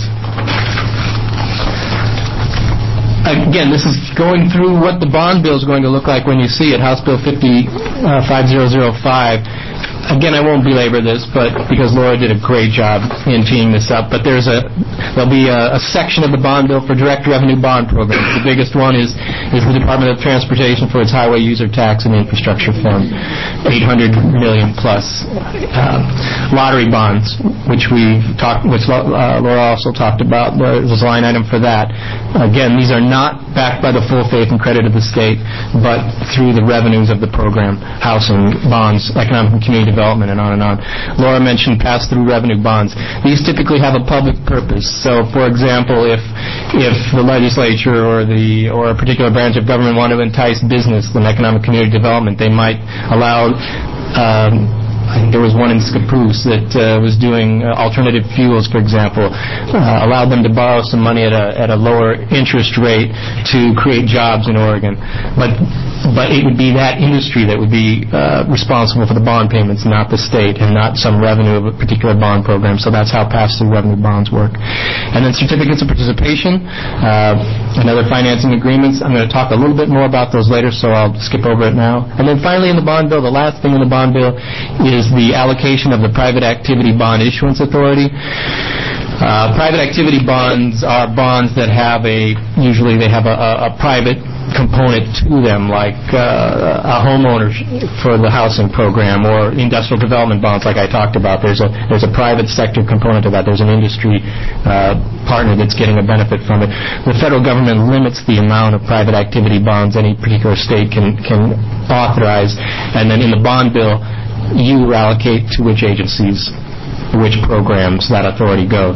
Speaker 7: Again, this is going through what the bond bill is going to look like when you see it, House Bill fifty, uh, five thousand five. Again, I won't belabor this, but because Laura did a great job in teeing this up. But there's a there'll be a, a section of the bond bill for direct revenue bond programs. The biggest one is is the Department of Transportation for its Highway User Tax and Infrastructure Fund, eight hundred million plus. Uh, lottery bonds, which we talked, which uh, Laura also talked about. There's a line item for that. Again, these are not backed by the full faith and credit of the state, but through the revenues of the program, housing, bonds, economic and community development, and on and on. Laura mentioned pass-through revenue bonds. These typically have a public purpose. So, for example, if if the legislature or the or a particular branch of government want to entice business and economic community development, they might allow. Um, I think there was one in Scappoose that uh, was doing uh, alternative fuels, for example, uh, allowed them to borrow some money at a at a lower interest rate to create jobs in Oregon. But but it would be that industry that would be uh, responsible for the bond payments, not the state, and not some revenue of a particular bond program. So that's how pass-through revenue bonds work. And then certificates of participation, uh, and other financing agreements. I'm going to talk a little bit more about those later, so I'll skip over it now. And then finally in the bond bill, the last thing in the bond bill is the allocation of the private activity bond issuance authority. Uh, private activity bonds are bonds that have a, usually they have a, a, a private component to them, like uh, a homeowner for the housing program, or industrial development bonds like I talked about. There's a there's a private sector component to that. There's an industry uh, partner that's getting a benefit from it. The federal government limits the amount of private activity bonds any particular state can, can authorize, and then in the bond bill, you allocate to which agencies, which programs that authority goes.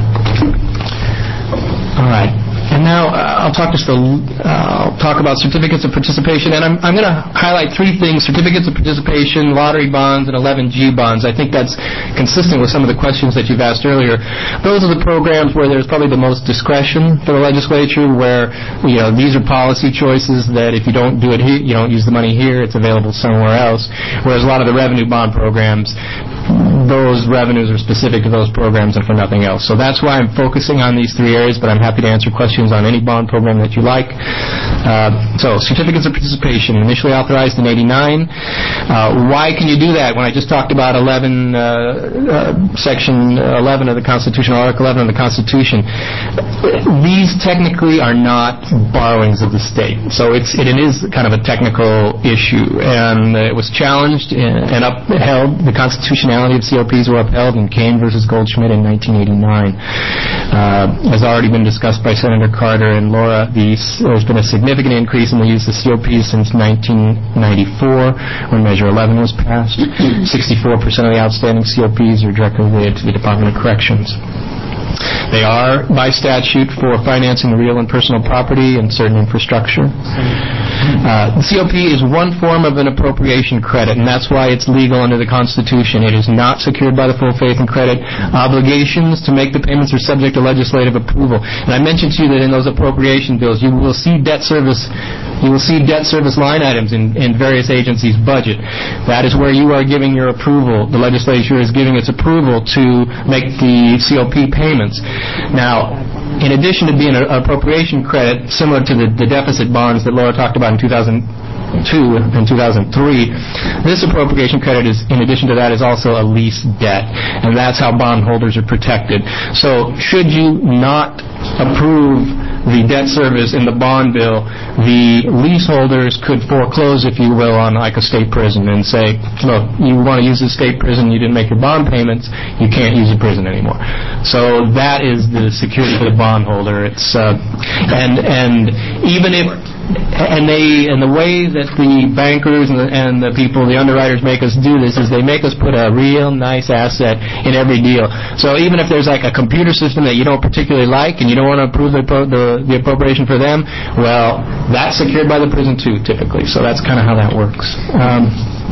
Speaker 7: All right. And now uh, I'll talk just a, uh, I'll talk about certificates of participation, and I'm, I'm going to highlight three things: certificates of participation, lottery bonds, and eleven G bonds. I think that's consistent with some of the questions that you've asked earlier. Those are the programs where there's probably the most discretion for the legislature, where, you know, these are policy choices that if you don't do it here, you don't use the money here, it's available somewhere else. Whereas a lot of the revenue bond programs, those revenues are specific to those programs and for nothing else. So that's why I'm focusing on these three areas, but I'm happy to answer questions on any bond program that you like. Uh, so, certificates of participation, initially authorized in eighty-nine. Uh, why can you do that when I just talked about eleven, uh, uh, Section eleven of the Constitution, Article eleven of the Constitution? These technically are not borrowings of the state. So it's, it is kind of a technical issue, and it was challenged and upheld. The constitutionality of C O Ps were upheld in Kane versus Goldschmidt in nineteen eighty-nine. Uh, as already been discussed by Senator Carter and Laura, the, there's been a significant increase in the use of C O Ps since nineteen ninety-four, when Measure eleven was passed. sixty-four percent of the outstanding C O Ps are directly related to the Department of Corrections. They are, by statute, for financing real and personal property and certain infrastructure. Uh, the C O P is one form of an appropriation credit, and that's why it's legal under the Constitution. It is not secured by the full faith and credit obligations to make the payments are subject to legislative approval. And I mentioned to you that in those appropriation bills, you will see debt service You will see debt service line items in, in various agencies' budget. That is where you are giving your approval. The legislature is giving its approval to make the C O P payments. Now, in addition to being an appropriation credit, similar to the, the deficit bonds that Laura talked about in two thousand two and two thousand three, this appropriation credit is, in addition to that, is also a lease debt, and that's how bondholders are protected. So, should you not approve the debt service in the bond bill, the leaseholders could foreclose, if you will, on like a state prison and say, look, you want to use the state prison, you didn't make your bond payments, you can't use the prison anymore. So that is the security for the bondholder. It's uh, and and even if and they and the way that the bankers and the, and the people, the underwriters, make us do this is they make us put a real nice asset in every deal. So even if there's like a computer system that you don't particularly like and you don't want to approve the the, the appropriation for them, well, that's secured by the prison too, typically. So that's kind of how that works. Um,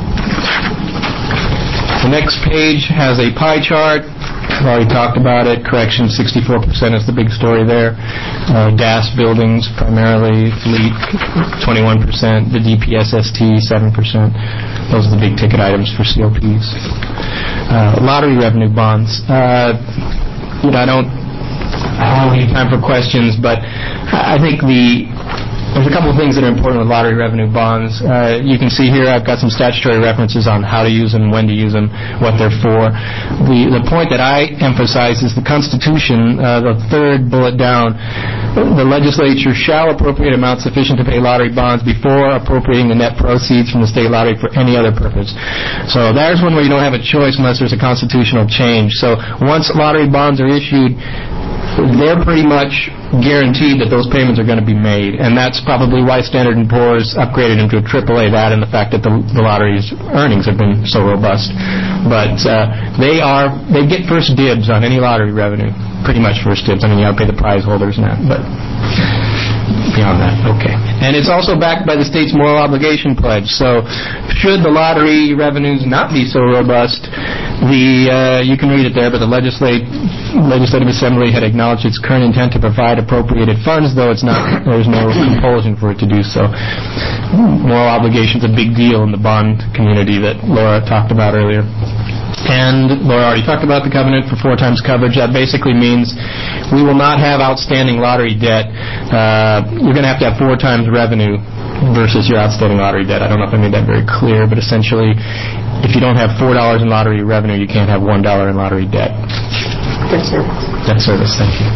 Speaker 7: the next page has a pie chart. I've already talked about it. Corrections, sixty-four percent is the big story there. Uh, gas buildings, primarily. Fleet, twenty-one percent. The D P S S T, seven percent. Those are the big ticket items for C O Ps. Uh, lottery revenue bonds. Uh, you know, I don't have any time for questions, but I think the There's a couple of things that are important with lottery revenue bonds. Uh, you can see here I've got some statutory references on how to use them, when to use them, what they're for. The, the point that I emphasize is the Constitution, uh, the third bullet down, the legislature shall appropriate amounts sufficient to pay lottery bonds before appropriating the net proceeds from the state lottery for any other purpose. So there's one where you don't have a choice unless there's a constitutional change. So once lottery bonds are issued, they're pretty much guaranteed that those payments are going to be made, and that's probably why Standard and Poor's upgraded into a triple A, that and the fact that the, the lottery's earnings have been so robust. But uh, they are they get first dibs on any lottery revenue, pretty much first dibs. I mean, you have to pay the prize holders and that, but beyond that, okay. And it's also backed by the state's moral obligation pledge. So, should the lottery revenues not be so robust, the uh, you can read it there, but the legislate, Legislative Assembly had acknowledged its current intent to provide appropriated funds, though it's not. There's no compulsion for it to do so. Moral obligation's a big deal in the bond community that Laura talked about earlier. And Laura already talked about the covenant for four times coverage. That basically means we will not have outstanding lottery debt. Uh, you're going to have to have four times revenue versus your outstanding lottery debt. I don't know if I made that very clear, but essentially, if you don't have four dollars in lottery revenue, you can't have one dollar in lottery debt.
Speaker 1: Debt service.
Speaker 7: Debt service, thank you.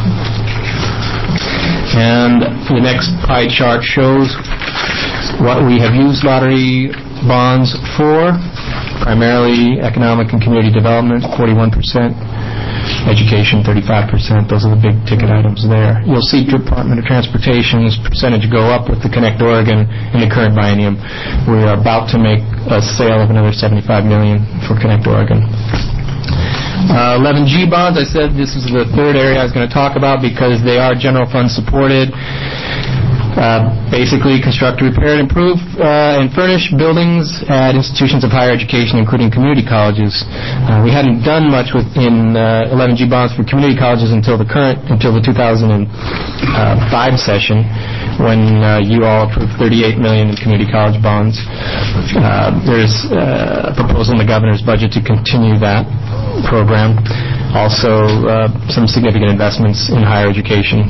Speaker 7: And the next pie chart shows what we have used lottery bonds for. Primarily economic and community development, forty-one percent. Education, thirty-five percent. Those are the big ticket items there. You'll see Department of Transportation's percentage go up with the Connect Oregon in the current biennium. We are about to make a sale of another seventy-five million dollars for Connect Oregon. Uh, eleven G bonds, I said this is the third area I was going to talk about because they are general fund supported. Uh, basically, construct, repair, and improve uh, and furnish buildings at institutions of higher education, including community colleges. Uh, we hadn't done much within uh, eleven G bonds for community colleges until the current, until the two thousand five session, when uh, you all approved thirty-eight million dollars in community college bonds. Uh, there's uh, a proposal in the governor's budget to continue that program. Also, uh, some significant investments in higher education.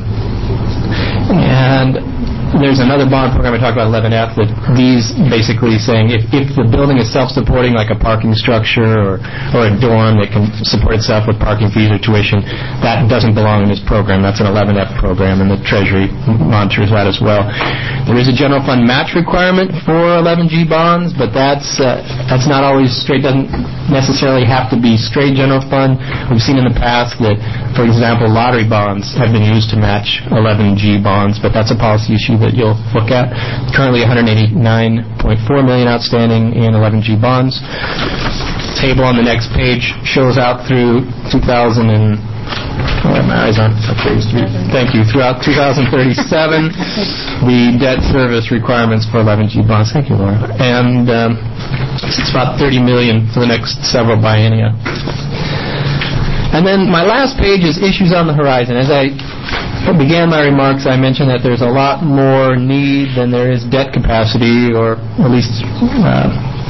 Speaker 7: And there's another bond program I talked about, eleven F, that these basically saying if, if the building is self-supporting, like a parking structure or, or a dorm that can support itself with parking fees or tuition, that doesn't belong in this program. That's an eleven F program, and the Treasury monitors that as well. There is a general fund match requirement for eleven G bonds, but that's uh, that's not always straight, doesn't necessarily have to be straight general fund. We've seen in the past that, for example, lottery bonds have been used to match eleven G bonds, but that's a policy issue that you'll look at. Currently one hundred eighty-nine point four million dollars outstanding in eleven G bonds. Table on the next page shows out through two thousand Oh, my eyes aren't up there. Thank you. Throughout two thousand thirty-seven, the debt service requirements for eleven G bonds. Thank you, Laura. And um, it's about thirty million dollars for the next several biennia. And then my last page is issues on the horizon. As I began my remarks, I mentioned that there's a lot more need than there is debt capacity, or at least... Uh,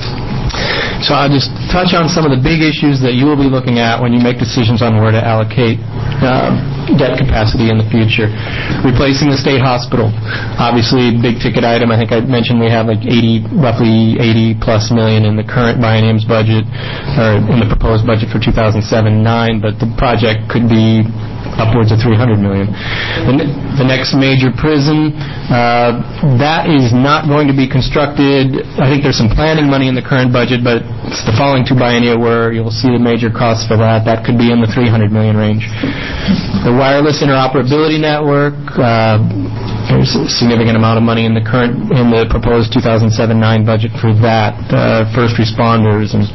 Speaker 7: So I'll just touch on some of the big issues that you will be looking at when you make decisions on where to allocate uh, debt capacity in the future. Replacing the state hospital, obviously big ticket item. I think I mentioned we have like eighty, roughly eighty plus million in the current biennium's budget, or in the proposed budget for two thousand seven nine, but the project could be upwards of three hundred million. The, ne- the next major prison, uh, that is not going to be constructed. I think there's some planning money in the current budget, but it's the following two biennia where you'll see the major costs for that. That could be in the three hundred million range. The wireless interoperability network, uh, there's a significant amount of money in the current, in the proposed two thousand seven nine budget for that. Uh, first responders and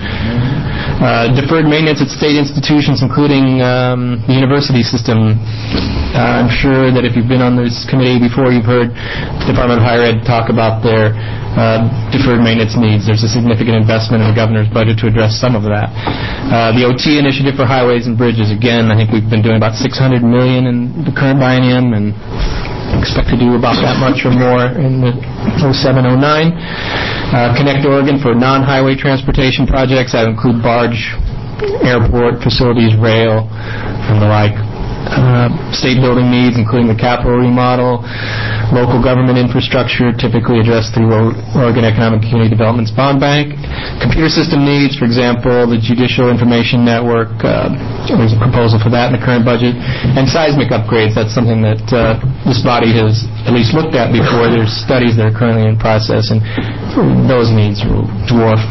Speaker 7: uh, deferred maintenance at state institutions, including um, the university system. Uh, I'm sure that if you've been on this committee before, you've heard the Department of Higher Ed talk about their uh, deferred maintenance needs. There's a significant investment in the governor's budget to address some of that. Uh, the O T initiative for highways and bridges, again, I think we've been doing about six hundred million dollars in the current biennium, and expect to do about that much or more in the oh seven oh nine. Uh, Connect Oregon for non-highway transportation projects. That include barge, airport, facilities, rail, and the like. Uh, state building needs, including the Capitol remodel, local government infrastructure, typically addressed through Oregon Economic Community Development's bond bank. Computer system needs, for example, the Judicial Information Network. Uh, there's a proposal for that in the current budget. And seismic upgrades. That's something that uh, this body has at least looked at before. There's studies that are currently in process, and those needs will dwarf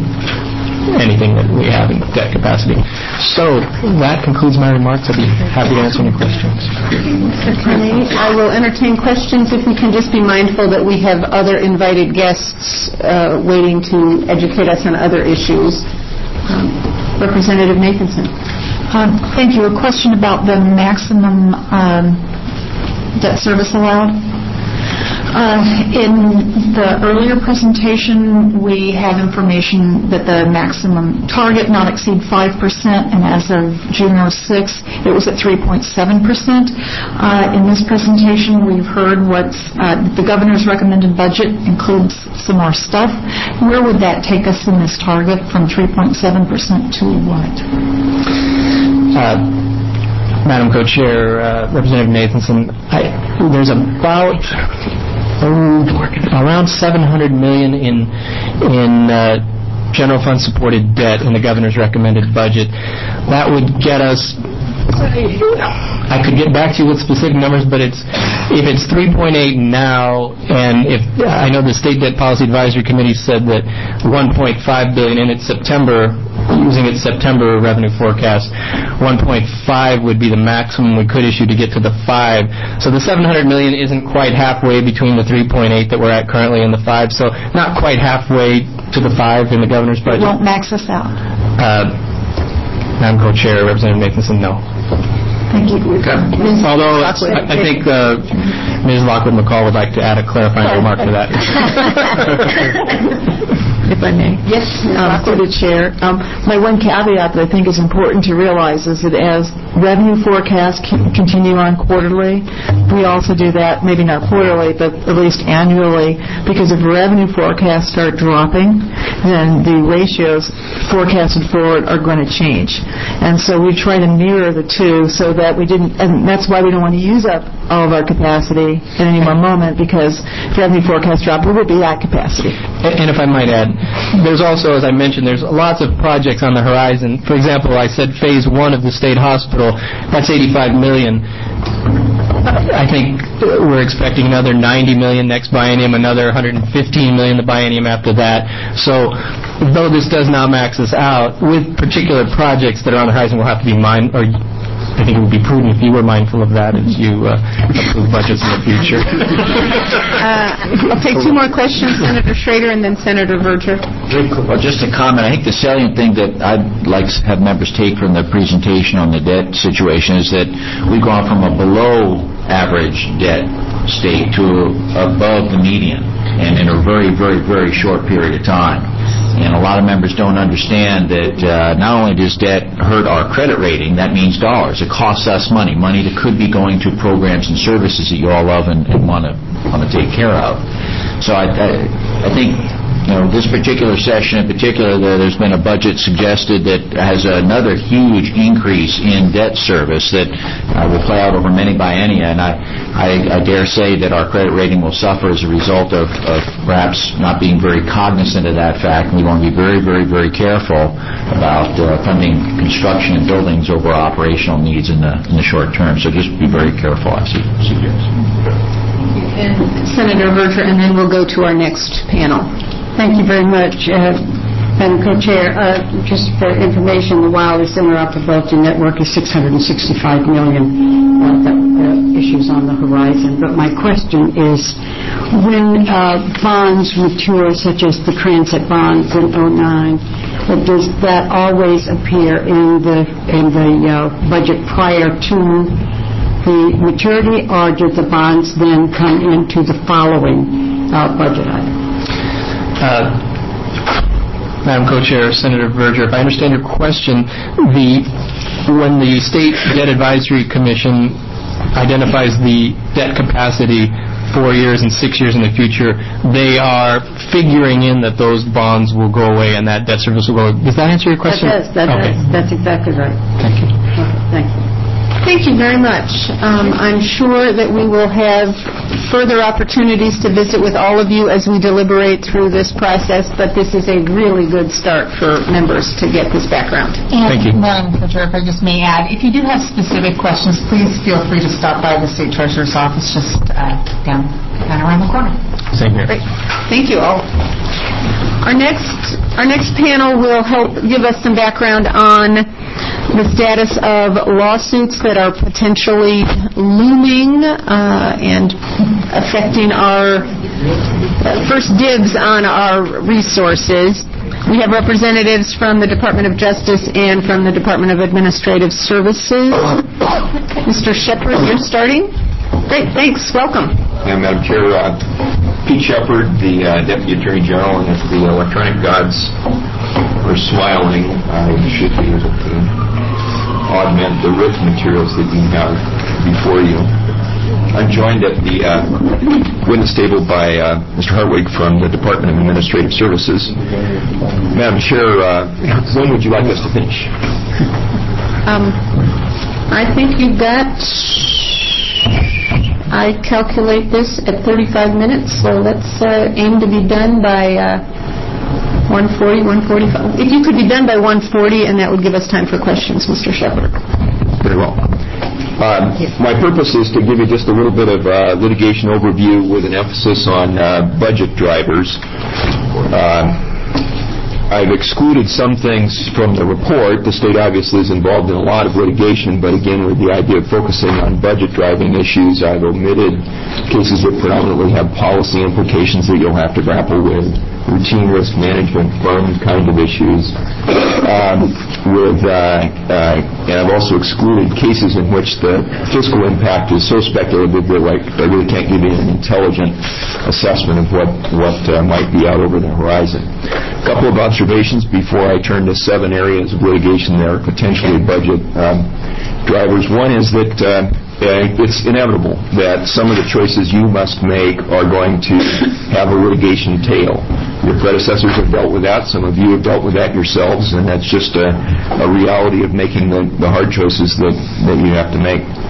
Speaker 7: anything that we have in debt capacity. So that concludes my remarks. I'd be happy to answer any questions.
Speaker 1: Okay. I will entertain questions if we can just be mindful that we have other invited guests uh, waiting to educate us on other issues. Um, Representative Nathanson.
Speaker 2: Um, thank you. A question about the maximum um, debt service allowed. Uh, in the earlier presentation, we have information that the maximum target not exceed five percent, and as of June oh six, it was at three point seven percent. Uh, in this presentation, we've heard what uh, the governor's recommended budget includes some more stuff. Where would that take us in this target from three point seven percent to what?
Speaker 7: Uh, Madam Co-Chair, uh, Representative Nathanson, I, there's about oh, around seven hundred million dollars in in uh, general fund supported debt in the governor's recommended budget. That would get us. I could get back to you with specific numbers, but it's if it's three point eight now, and if I know the State Debt Policy Advisory Committee said that one point five billion dollars in its September, using its September revenue forecast, one point five would be the maximum we could issue to get to the five. So the seven hundred million dollars isn't quite halfway between the three point eight that we're at currently and the five. So not quite halfway to the five in the governor's budget.
Speaker 2: It won't max us out.
Speaker 7: Uh, Madam Co-Chair, Representative Nathanson, no.
Speaker 2: Thank you.
Speaker 7: Okay. Although I, I think uh, Miz Lockwood McCall would like to add a clarifying remark to that.
Speaker 3: If I may.
Speaker 1: Yes,
Speaker 3: um, through the chair. Um, my one caveat that I think is important to realize is that as revenue forecasts c- continue on quarterly, we also do that, maybe not quarterly, but at least annually, because if revenue forecasts start dropping, then the ratios forecasted forward are going to change. And so we try to mirror the two so that we didn't, and that's why we don't want to use up all of our capacity at any one moment, because if revenue forecasts drop, we will be at capacity.
Speaker 7: And, and if I might add, there's also, as I mentioned, there's lots of projects on the horizon. For example, I said phase one of the state hospital, that's eighty-five million dollars. I think we're expecting another ninety million dollars next biennium, another one hundred fifteen million dollars the biennium after that. So though this does not max us out, with particular projects that are on the horizon, we'll have to be mind, or I think it would be prudent if you were mindful of that as you uh, approve budgets in the future.
Speaker 1: Uh, I'll take two more questions, Senator Schrader and then Senator Verger.
Speaker 6: Well, just a comment. I think the salient thing that I'd like to have members take from the presentation on the debt situation is that we've gone from a below average debt state to above the median, and in a very, very, very short period of time. And a lot of members don't understand that uh, not only does debt hurt our credit rating, that means dollars. It costs us money, money that could be going to programs and services that you all love and, and want to want to take care of. So I, I, I think, you know, this particular session in particular, there's been a budget suggested that has another huge increase in debt service that uh, will play out over many biennia, and I, I, I dare say that our credit rating will suffer as a result of, of perhaps not being very cognizant of that fact. And we want to be very, very, very careful about uh, funding construction and buildings over our operational needs in the in the short term. So just be very careful, I suggest.
Speaker 1: And Senator Verger, and then we'll go to our next panel.
Speaker 4: Thank you very much, uh, Madam Co-Chair. Uh, just for information, the wireless interoperability network is six hundred sixty-five million dollars. Uh, that, uh, issues on the horizon. But my question is, when uh, bonds mature, such as the transit bonds in oh nine, uh, does that always appear in the in the uh, budget prior to the maturity, or do the bonds then come into the following uh, budget item?
Speaker 7: Uh, Madam Co-Chair, Senator Verger, if I understand your question, the when the State Debt Advisory Commission identifies the debt capacity four years and six years in the future, they are figuring in that those bonds will go away and that debt service will go away. Does that answer your question?
Speaker 4: That does. That
Speaker 7: okay.
Speaker 4: does. That's exactly right.
Speaker 7: Thank you.
Speaker 4: Okay, thank you.
Speaker 1: Thank you very much. Um, I'm sure that we will have further opportunities to visit with all of you as we deliberate through this process, but this is a really good start for members to get this background.
Speaker 2: And
Speaker 7: Thank you.
Speaker 2: Madam Co-Chair, if I just may add, if you do have specific questions, please feel free to stop by the State Treasurer's office just uh, down and around the corner.
Speaker 7: Same here.
Speaker 1: Great. Thank you all. Our next, our next panel will help give us some background on the status of lawsuits that are potentially looming uh, and affecting our uh, first dibs on our resources. We have representatives from the Department of Justice and from the Department of Administrative Services. Mister Shepard, you're starting? Great, thanks. Welcome.
Speaker 8: Yeah, Madam Chair, uh, Pete Shepard, the uh, Deputy Attorney General, and if the electronic gods are smiling, I should be able to augment the written materials that you have before you. I'm joined at the uh, witness table by uh, Mister Hartwig from the Department of Administrative Services. Madam Chair, uh, when would you like us to finish?
Speaker 1: Um, I think you've got, I calculate this at thirty-five minutes, so let's uh, aim to be done by uh, one forty, one forty-five. If you could be done by one forty, and that would give us time for questions, Mister Shepard.
Speaker 8: Very well. Uh, my purpose is to give you just a little bit of uh, litigation overview with an emphasis on uh, budget drivers. Uh, I've excluded some things from the report. The state obviously is involved in a lot of litigation, but again, with the idea of focusing on budget-driving issues, I've omitted cases that predominantly have policy implications that you'll have to grapple with, routine risk management, fund kind of issues. Um, with, uh, uh, and I've also excluded cases in which the fiscal impact is so speculative that like, I really can't give you an intelligent assessment of what, what uh, might be out over the horizon. A couple of observations before I turn to seven areas of litigation that are potentially budget um, drivers. One is that uh, it's inevitable that some of the choices you must make are going to have a litigation tail. Your predecessors have dealt with that. Some of you have dealt with that yourselves, and that's just a, a reality of making the, the hard choices that, that you have to make.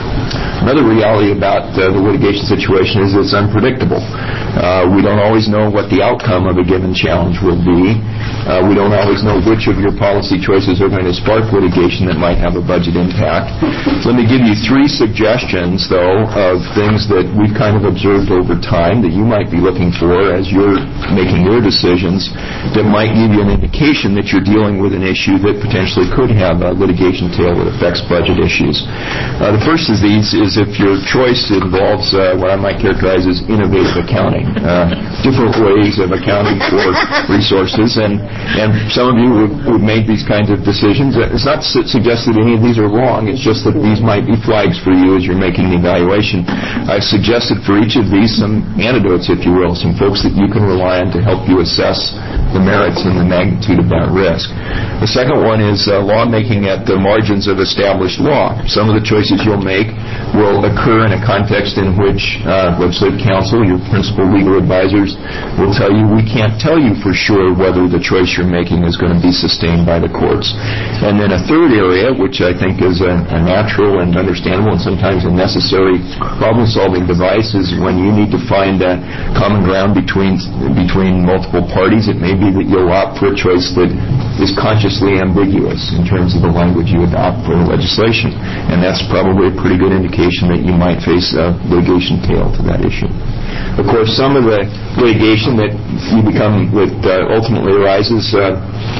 Speaker 8: Another reality about uh, the litigation situation is it's unpredictable. Uh, we don't always know what the outcome of a given challenge will be. Uh, we don't always know which of your policy choices are going to spark litigation that might have a budget impact. Let me give you three suggestions, though, of things that we've kind of observed over time that you might be looking for as you're making your decisions that might give you an indication that you're dealing with an issue that potentially could have a litigation tail that affects budget issues. Uh, the first of these is if your choice involves uh, what I might characterize as innovative accounting, uh, different ways of accounting for resources, and, and some of you who've, who've made these kinds of decisions. It's not to suggest that any of these are wrong, it's just that these might be flags for you as you're making the evaluation. I've suggested for each of these some antidotes, if you will, some folks that you can rely on to help you assess the merits and the magnitude of that risk. The second one is uh, lawmaking at the margins of established law. Some of the choices you'll make will occur in a context in which uh, legislative counsel, your principal legal advisors, will tell you, we can't tell you for sure whether the choice you're making is going to be sustained by the courts. And then a third area, which I think is a, a natural and understandable and sometimes a necessary problem-solving device, is when you need to find a common ground between between multiple parties. It may be that you'll opt for a choice that is consciously ambiguous in terms of the language you adopt for the legislation. And that's probably a pretty good indication that you might face a litigation tail to that issue. Of course, some of the litigation that you become, that uh, ultimately arises, uh,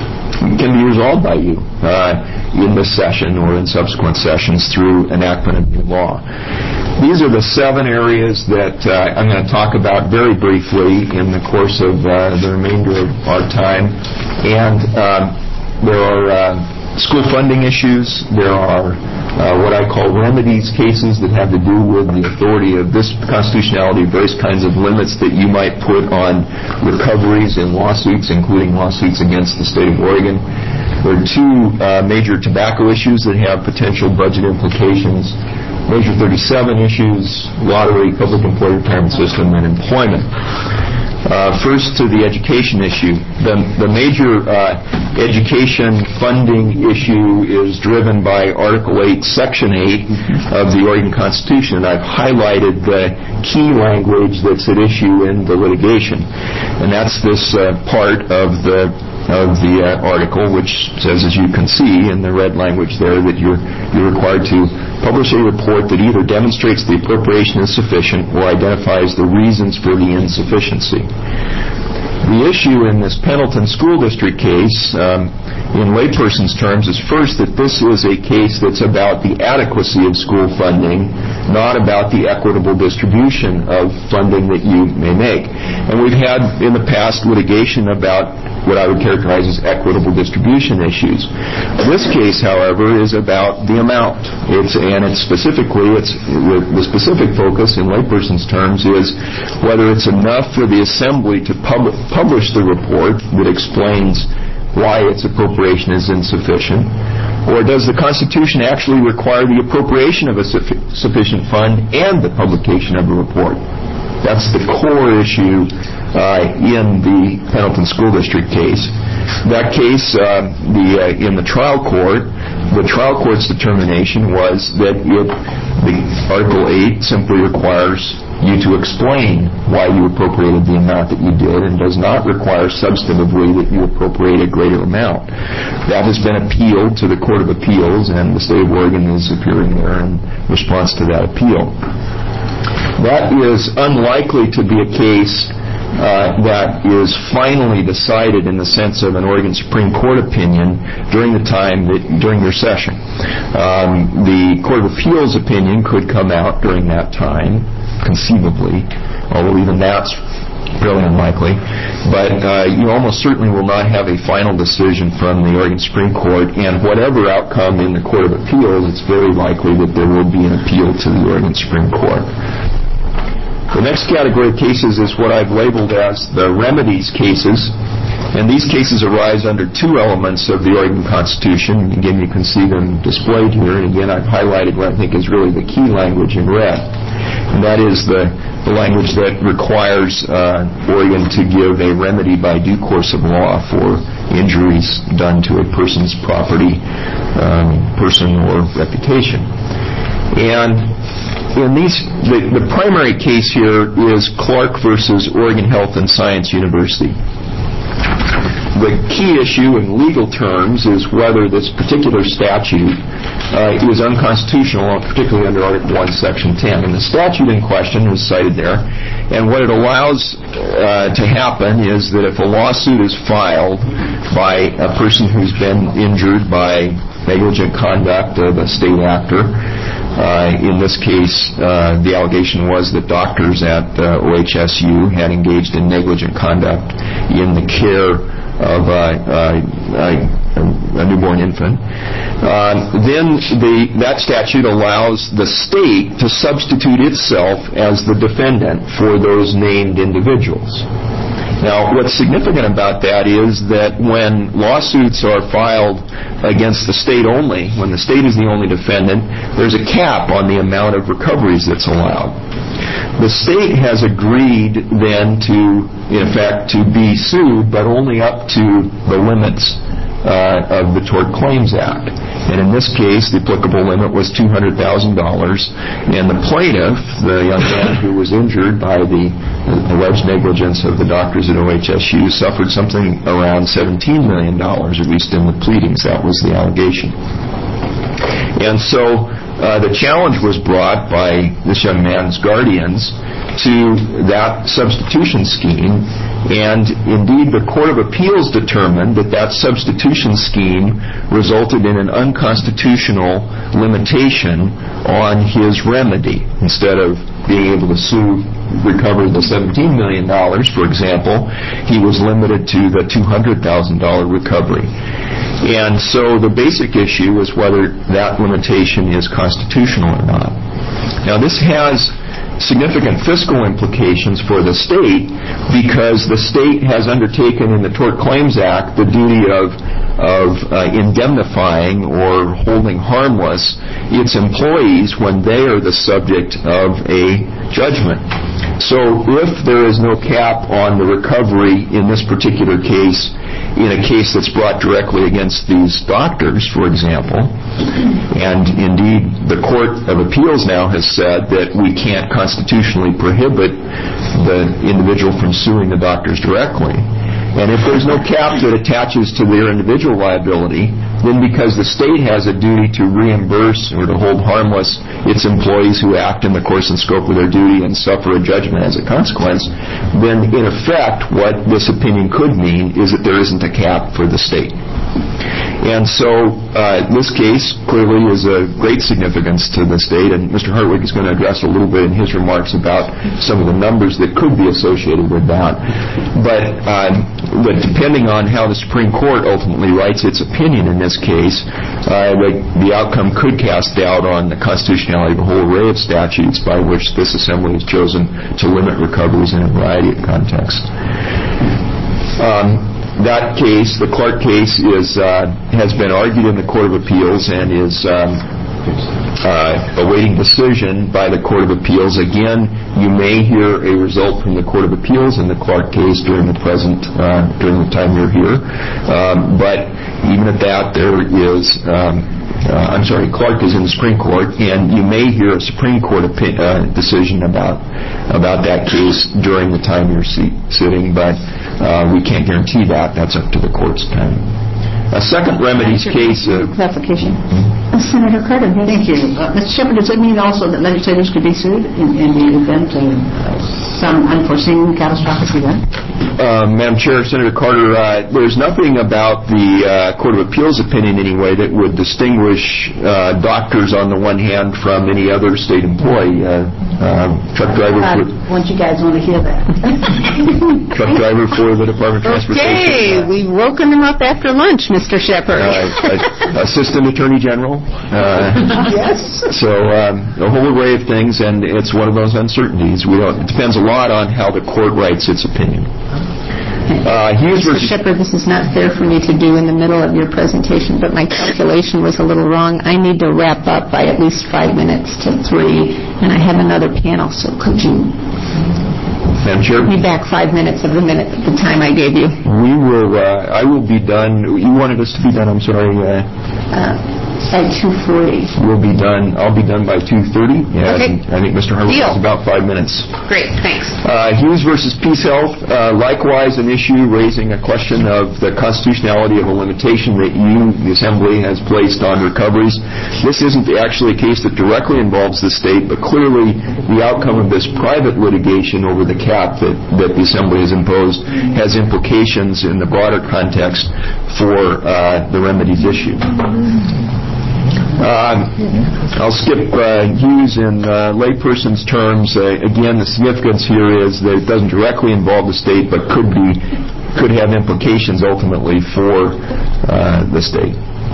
Speaker 8: can be resolved by you uh, in this session or in subsequent sessions through enactment of new law. These are the seven areas that uh, I'm going to talk about very briefly in the course of uh, the remainder of our time. And um, there are uh, school funding issues. There are uh, what I call remedies cases that have to do with the authority of this constitutionality, various kinds of limits that you might put on recoveries in lawsuits, including lawsuits against the state of Oregon. There are two uh, major tobacco issues that have potential budget implications. Measure thirty-seven issues, lottery, public employee retirement system, and employment. Uh, first to the education issue. The, the major uh, education funding issue is driven by Article eight, Section eight of the Oregon Constitution. And I've highlighted the key language that's at issue in the litigation. And that's this uh, part of the of the uh, article, which says, as you can see in the red language there, that you're, you're required to publish a report that either demonstrates the appropriation is sufficient or identifies the reasons for the insufficiency. The issue in this Pendleton School District case, um, in layperson's terms, is first that this is a case that's about the adequacy of school funding, not about the equitable distribution of funding that you may make. And we've had in the past litigation about what I would characterize as equitable distribution issues. This case, however, is about the amount. It's, and it's specifically, it's, the specific focus in layperson's terms is whether it's enough for the Assembly to pub- publish the report that explains why its appropriation is insufficient, or does the Constitution actually require the appropriation of a su- sufficient fund and the publication of a report? That's the core issue uh, in the Pendleton School District case. That case, uh, the uh, in the trial court, the trial court's determination was that it, the Article eight simply requires you to explain why you appropriated the amount that you did, and does not require substantively that you appropriate a greater amount. That has been appealed to the Court of Appeals, and the state of Oregon is appearing there in response to that appeal. That is unlikely to be a case uh, that is finally decided in the sense of an Oregon Supreme Court opinion during the time that, during your session. Um, the Court of Appeals opinion could come out during that time, conceivably, although even that's really unlikely. But uh, you almost certainly will not have a final decision from the Oregon Supreme Court, and whatever outcome in the Court of Appeals, it's very likely that there will be an appeal to the Oregon Supreme Court. The next category of cases is what I've labeled as the remedies cases, and these cases arise under two elements of the Oregon Constitution. Again, you can see them displayed here, and again, I've highlighted what I think is really the key language in red, and that is the, the language that requires uh, Oregon to give a remedy by due course of law for injuries done to a person's property, um, person, or reputation. And in these, the, the primary case here is Clark versus Oregon Health and Science University. The key issue in legal terms is whether this particular statute uh, is unconstitutional, particularly under Article one, Section ten. And the statute in question is cited there. And what it allows uh, to happen is that if a lawsuit is filed by a person who's been injured by negligent conduct of a state actor, uh, in this case, uh, the allegation was that doctors at uh, O H S U had engaged in negligent conduct in the care of uh, uh, a newborn infant, uh, then the, that statute allows the state to substitute itself as the defendant for those named individuals. Now, what's significant about that is that when lawsuits are filed against the state only, when the state is the only defendant, there's a cap on the amount of recoveries that's allowed. The state has agreed then to, in effect, to be sued, but only up to the limits uh, of the Tort Claims Act. And in this case, the applicable limit was two hundred thousand dollars, and the plaintiff, the young man who was injured by the alleged negligence of the doctors at O H S U, suffered something around seventeen million dollars, at least in the pleadings. That was the allegation. And so uh, the challenge was brought by this young man's guardians to that substitution scheme, and indeed the Court of Appeals determined that that substitution scheme resulted in an unconstitutional limitation on his remedy. Instead of being able to sue, recover the seventeen million dollars, for example, he was limited to the two hundred thousand dollars recovery. And so the basic issue is whether that limitation is constitutional or not. Now, this has significant fiscal implications for the state, because the state has undertaken in the Tort Claims Act the duty of of uh, indemnifying or holding harmless its employees when they are the subject of a judgment. So if there is no cap on the recovery in this particular case, in a case that's brought directly against these doctors, for example, and indeed the Court of Appeals now has said that we can't constitutionally prohibit the individual from suing the doctors directly. And if there's no cap that attaches to their individual liability, then because the state has a duty to reimburse or to hold harmless its employees who act in the course and scope of their duty and suffer a judgment as a consequence, then in effect what this opinion could mean is that there isn't a cap for the state. And so uh, this case clearly is of great significance to the state, and Mister Hartwig is going to address a little bit in his remarks about some of the numbers that could be associated with that. But, uh, but depending on how the Supreme Court ultimately writes its opinion in this case, uh, the, the outcome could cast doubt on the constitutionality of a whole array of statutes by which this Assembly has chosen to limit recoveries in a variety of contexts. Um, That case, the Clark case, is uh, has been argued in the Court of Appeals and is um, uh, awaiting decision by the Court of Appeals. Again, you may hear a result from the Court of Appeals in the Clark case during the present uh, during the time you're here. Um, but even at that, there is. Um, Uh, I'm sorry, Clark is in the Supreme Court, and you may hear a Supreme Court opi- uh, decision about about that case during the time you're see- sitting, but uh, we can't guarantee that. That's up to the court's time. A second remedies case... Uh,
Speaker 4: clarification. Uh, Senator Carter. Thank you. Uh, Mister Shepard, does it mean also that legislators could be sued in, in the event of uh, some unforeseen catastrophic event?
Speaker 8: Uh, Madam Chair, Senator Carter, uh, there's nothing about the uh, Court of Appeals opinion anyway that would distinguish uh, doctors on the one hand from any other state employee. Uh, uh, truck driver
Speaker 4: I
Speaker 8: for...
Speaker 4: want you guys want to hear that.
Speaker 8: truck driver for the Department of Transportation.
Speaker 1: Okay, we've woken them up after lunch, Mister Shepard.
Speaker 8: Uh, Assistant Attorney General. Uh,
Speaker 4: Yes.
Speaker 8: So um, a whole array of things, and it's one of those uncertainties. We don't. It depends a lot on how the court writes its opinion. Uh, Hughes
Speaker 1: Mister
Speaker 8: versus
Speaker 1: Shepard, this is not fair for me to do in the middle of your presentation, but my calculation was a little wrong. I need to wrap up by at least five minutes to three, and I have another panel, so could you
Speaker 8: Madam Chair?
Speaker 1: Be back five minutes of the minute, the time I gave you.
Speaker 8: We will, uh, I will be done, you wanted us to be done, I'm sorry. Uh,
Speaker 1: Uh, At two forty.
Speaker 8: We'll be done, I'll be done by two thirty. Yeah,
Speaker 1: Okay.
Speaker 8: I think- I think Mister Harwood
Speaker 1: Deal.
Speaker 8: has about five minutes.
Speaker 1: Great, thanks.
Speaker 8: Uh, Hughes versus Peace Health, uh, likewise an issue raising a question of the constitutionality of a limitation that you, the Assembly, has placed on recoveries. This isn't actually a case that directly involves the state, but clearly the outcome of this private litigation over the cap that, that the Assembly has imposed has implications in the broader context for uh, the remedies issue. Uh, I'll skip uh, Hughes in uh, layperson's terms. Uh, again, the significance here is that it doesn't directly involve the state, but could be could have implications ultimately for uh, the state.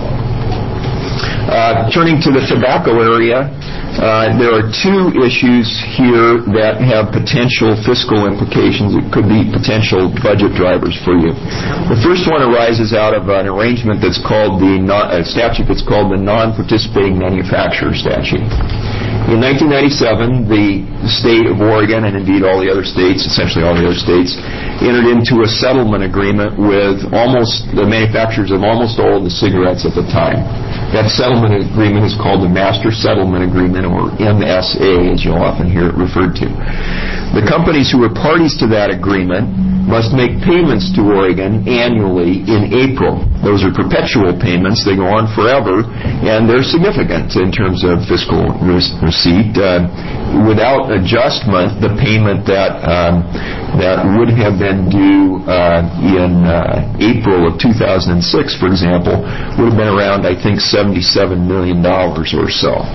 Speaker 8: Uh, turning to the tobacco area, uh, there are two issues here that have potential fiscal implications. It could be potential budget drivers for you. The first one arises out of an arrangement that's called the non, a statute that's called the Non-Participating Manufacturer Statute. In nineteen ninety-seven, the state of Oregon, and indeed all the other states, essentially all the other states, entered into a settlement agreement with almost the manufacturers of almost all of the cigarettes at the time. That settlement agreement is called the Master Settlement Agreement, or M S A, as you'll often hear it referred to. The companies who were parties to that agreement must make payments to Oregon annually in April. Those are perpetual payments. They go on forever, and they're significant in terms of fiscal receipt. Uh, without adjustment, the payment that um, that would have been due uh, in uh, April of two thousand six, for example, would have been around, I think, seventy-seven million dollars or so.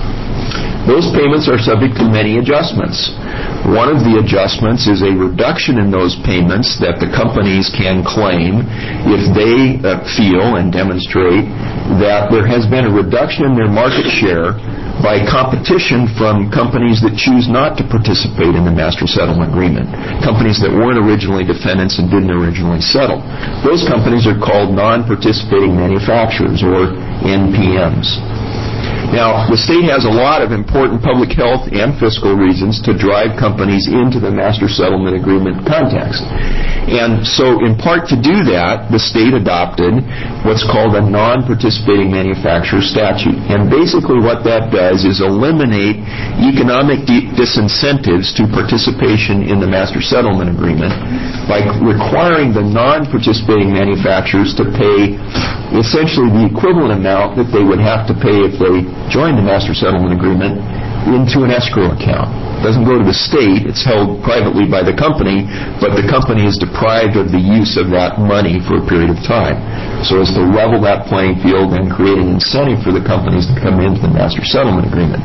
Speaker 8: Those payments are subject to many adjustments. One of the adjustments is a reduction in those payments that the companies can claim if they uh, feel and demonstrate that there has been a reduction in their market share by competition from companies that choose not to participate in the Master Settlement Agreement, companies that weren't originally defendants and didn't originally settle. Those companies are called non-participating manufacturers, or N P Ms. Now, the state has a lot of important public health and fiscal reasons to drive companies into the Master Settlement Agreement context. And so, in part to do that, the state adopted what's called a non-participating manufacturer statute. And basically what that does is eliminate economic de- disincentives to participation in the Master Settlement Agreement by requiring the non-participating manufacturers to pay essentially the equivalent amount that they would have to pay if they joined the Master Settlement Agreement into an escrow account. It doesn't go to the state, it's held privately by the company, but the company is deprived of the use of that money for a period of time, so as to level that playing field and create an incentive for the companies to come into the Master Settlement Agreement.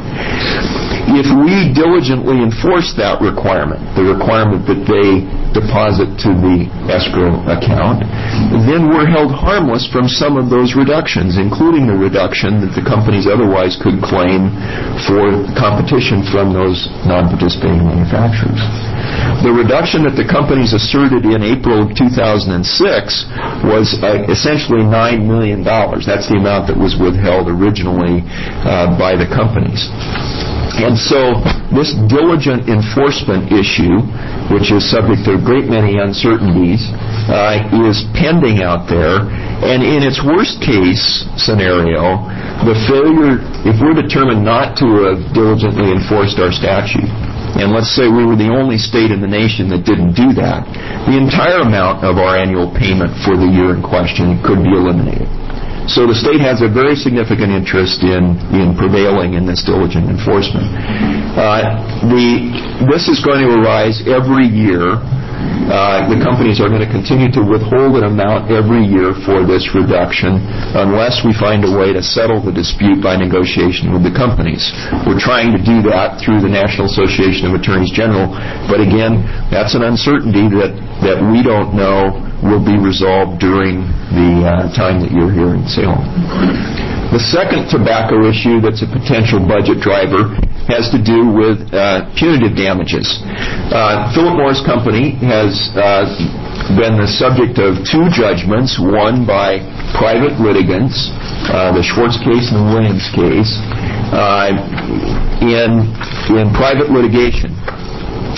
Speaker 8: If we diligently enforce that requirement, the requirement that they deposit to the escrow account, then we're held harmless from some of those reductions, including the reduction that the companies otherwise could claim for competition from those non-participating manufacturers. The reduction that the companies asserted in April of two thousand six was uh, essentially nine million dollars. That's the amount that was withheld originally uh, by the companies. And so this diligent enforcement issue, which is subject to a great many uncertainties, uh, is pending out there. And in its worst case scenario, the failure, if we're determined not to have diligently enforced our statute, and let's say we were the only state in the nation that didn't do that, the entire amount of our annual payment for the year in question could be eliminated. So the state has a very significant interest in, in prevailing in this diligent enforcement. Uh, the, this is going to arise every year. Uh, the companies are going to continue to withhold an amount every year for this reduction unless we find a way to settle the dispute by negotiation with the companies. We're trying to do that through the National Association of Attorneys General, but again, that's an uncertainty that, that we don't know will be resolved during the uh, time that you're here in Salem. The second tobacco issue that's a potential budget driver has to do with uh, punitive damages. Uh, Philip Morris Company has uh, been the subject of two judgments, one by private litigants, uh, the Schwartz case and the Williams case, uh, in, in private litigation.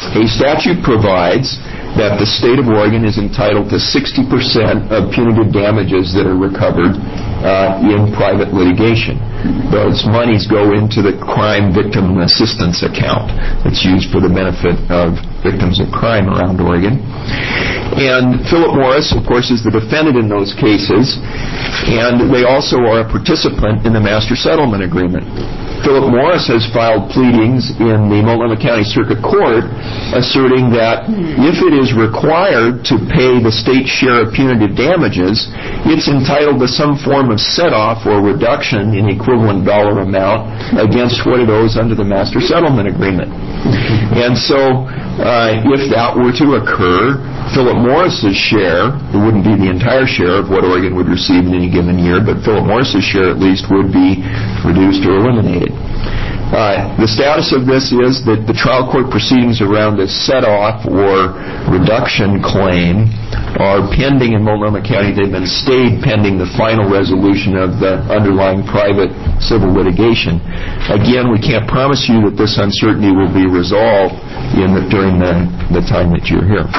Speaker 8: A statute provides that the state of Oregon is entitled to sixty percent of punitive damages that are recovered uh, in private litigation. Those monies go into the crime victim assistance account that's used for the benefit of victims of crime around Oregon. And Philip Morris, of course, is the defendant in those cases, and they also are a participant in the Master Settlement Agreement. Philip Morris has filed pleadings in the Multnomah County Circuit Court asserting that if it is required to pay the state share of punitive damages, it's entitled to some form of set-off or reduction in equivalent dollar amount against what it owes under the Master Settlement Agreement. And so uh, if that were to occur, Philip Morris's share, it wouldn't be the entire share of what Oregon would receive in any given year, but Philip Morris's share at least would be reduced or eliminated. Uh, the status of this is that the trial court proceedings around this set-off or reduction claim are pending in Multnomah County. They've been stayed pending the final resolution of the underlying private civil litigation. Again, we can't promise you that this uncertainty will be resolved in the, during the, the time that you're here.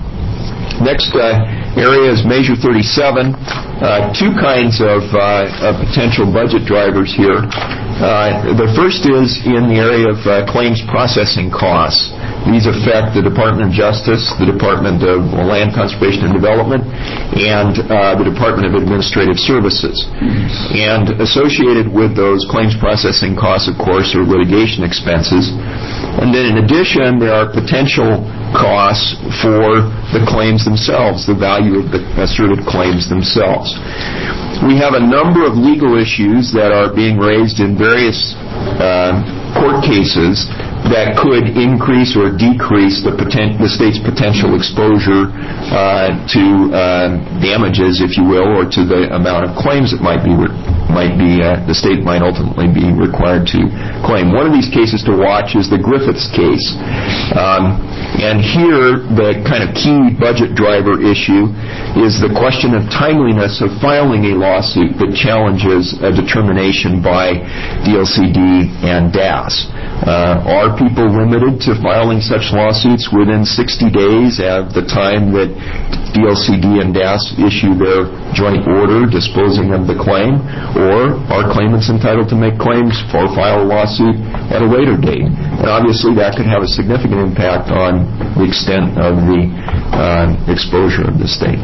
Speaker 8: Next uh, area is Measure thirty-seven. Uh, two kinds of, uh, of potential budget drivers here. Uh, the first is in the area of uh, claims processing costs. These affect the Department of Justice, the Department of Land Conservation and Development, and uh, the Department of Administrative Services. And associated with those claims processing costs, of course, are litigation expenses. And then in addition, there are potential costs for the claims themselves, the value of the asserted claims themselves. We have a number of legal issues that are being raised in various uh, court cases that could increase or decrease the, poten- the state's potential exposure uh, to uh, damages, if you will, or to the amount of claims that might be re- might be uh, the state might ultimately be required to claim. One of these cases to watch is the Griffiths case, um, and here the kind of key budget driver issue is the question of timeliness of filing a lawsuit that challenges a determination by D L C D and D A S. Uh, are people limited to filing such lawsuits within sixty days at the time that D L C D and D A S issue their joint order disposing of the claim, or are claimants entitled to make claims or file a lawsuit at a later date? And obviously that could have a significant impact on the extent of the uh, exposure of the state.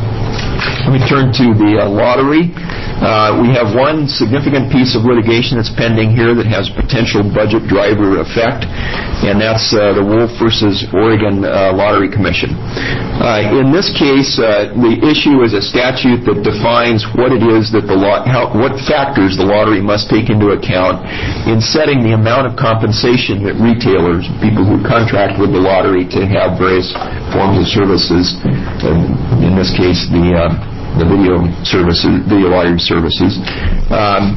Speaker 8: Let me turn to the uh, lottery. Uh, we have one significant piece of litigation that's pending here that has potential budget driver effect, and that's uh, the Wolf versus Oregon uh, Lottery Commission. Uh, in this case, uh, the issue is a statute that defines what it is that the lot, how, what factors the lottery must take into account in setting the amount of compensation that retailers, people who contract with the lottery to have various forms of services, uh, in this case the uh, the video services, video lottery services, um,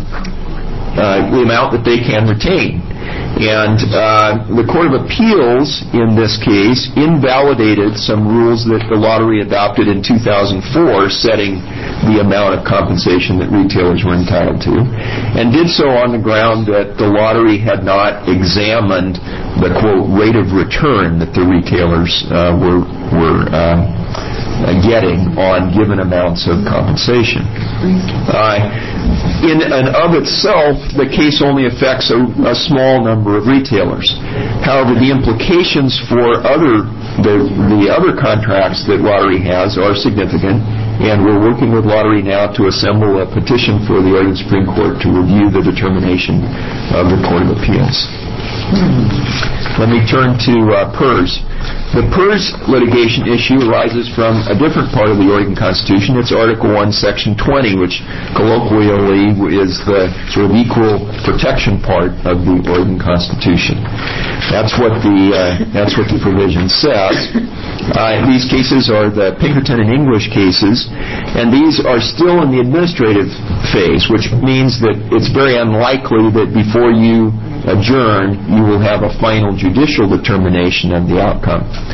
Speaker 8: uh, the amount that they can retain. And uh, the Court of Appeals, in this case, invalidated some rules that the lottery adopted in two thousand four setting the amount of compensation that retailers were entitled to, and did so on the ground that the lottery had not examined the, quote, rate of return that the retailers uh, were, were um, Uh, getting on given amounts of compensation. Uh, in and of itself, the case only affects a, a small number of retailers. However, the implications for other the, the other contracts that lottery has are significant, and we're working with lottery now to assemble a petition for the Oregon Supreme Court to review the determination of the Court of Appeals. Let me turn to uh, PERS. The PERS litigation issue arises from a different part of the Oregon Constitution. It's Article one, Section twenty, which colloquially is the sort of equal protection part of the Oregon Constitution. That's what the uh, that's what the provision says. Uh, these cases are the Pinkerton and English cases, and these are still in the administrative phase, which means that it's very unlikely that before you adjourn, you will have a final judicial determination of the outcome.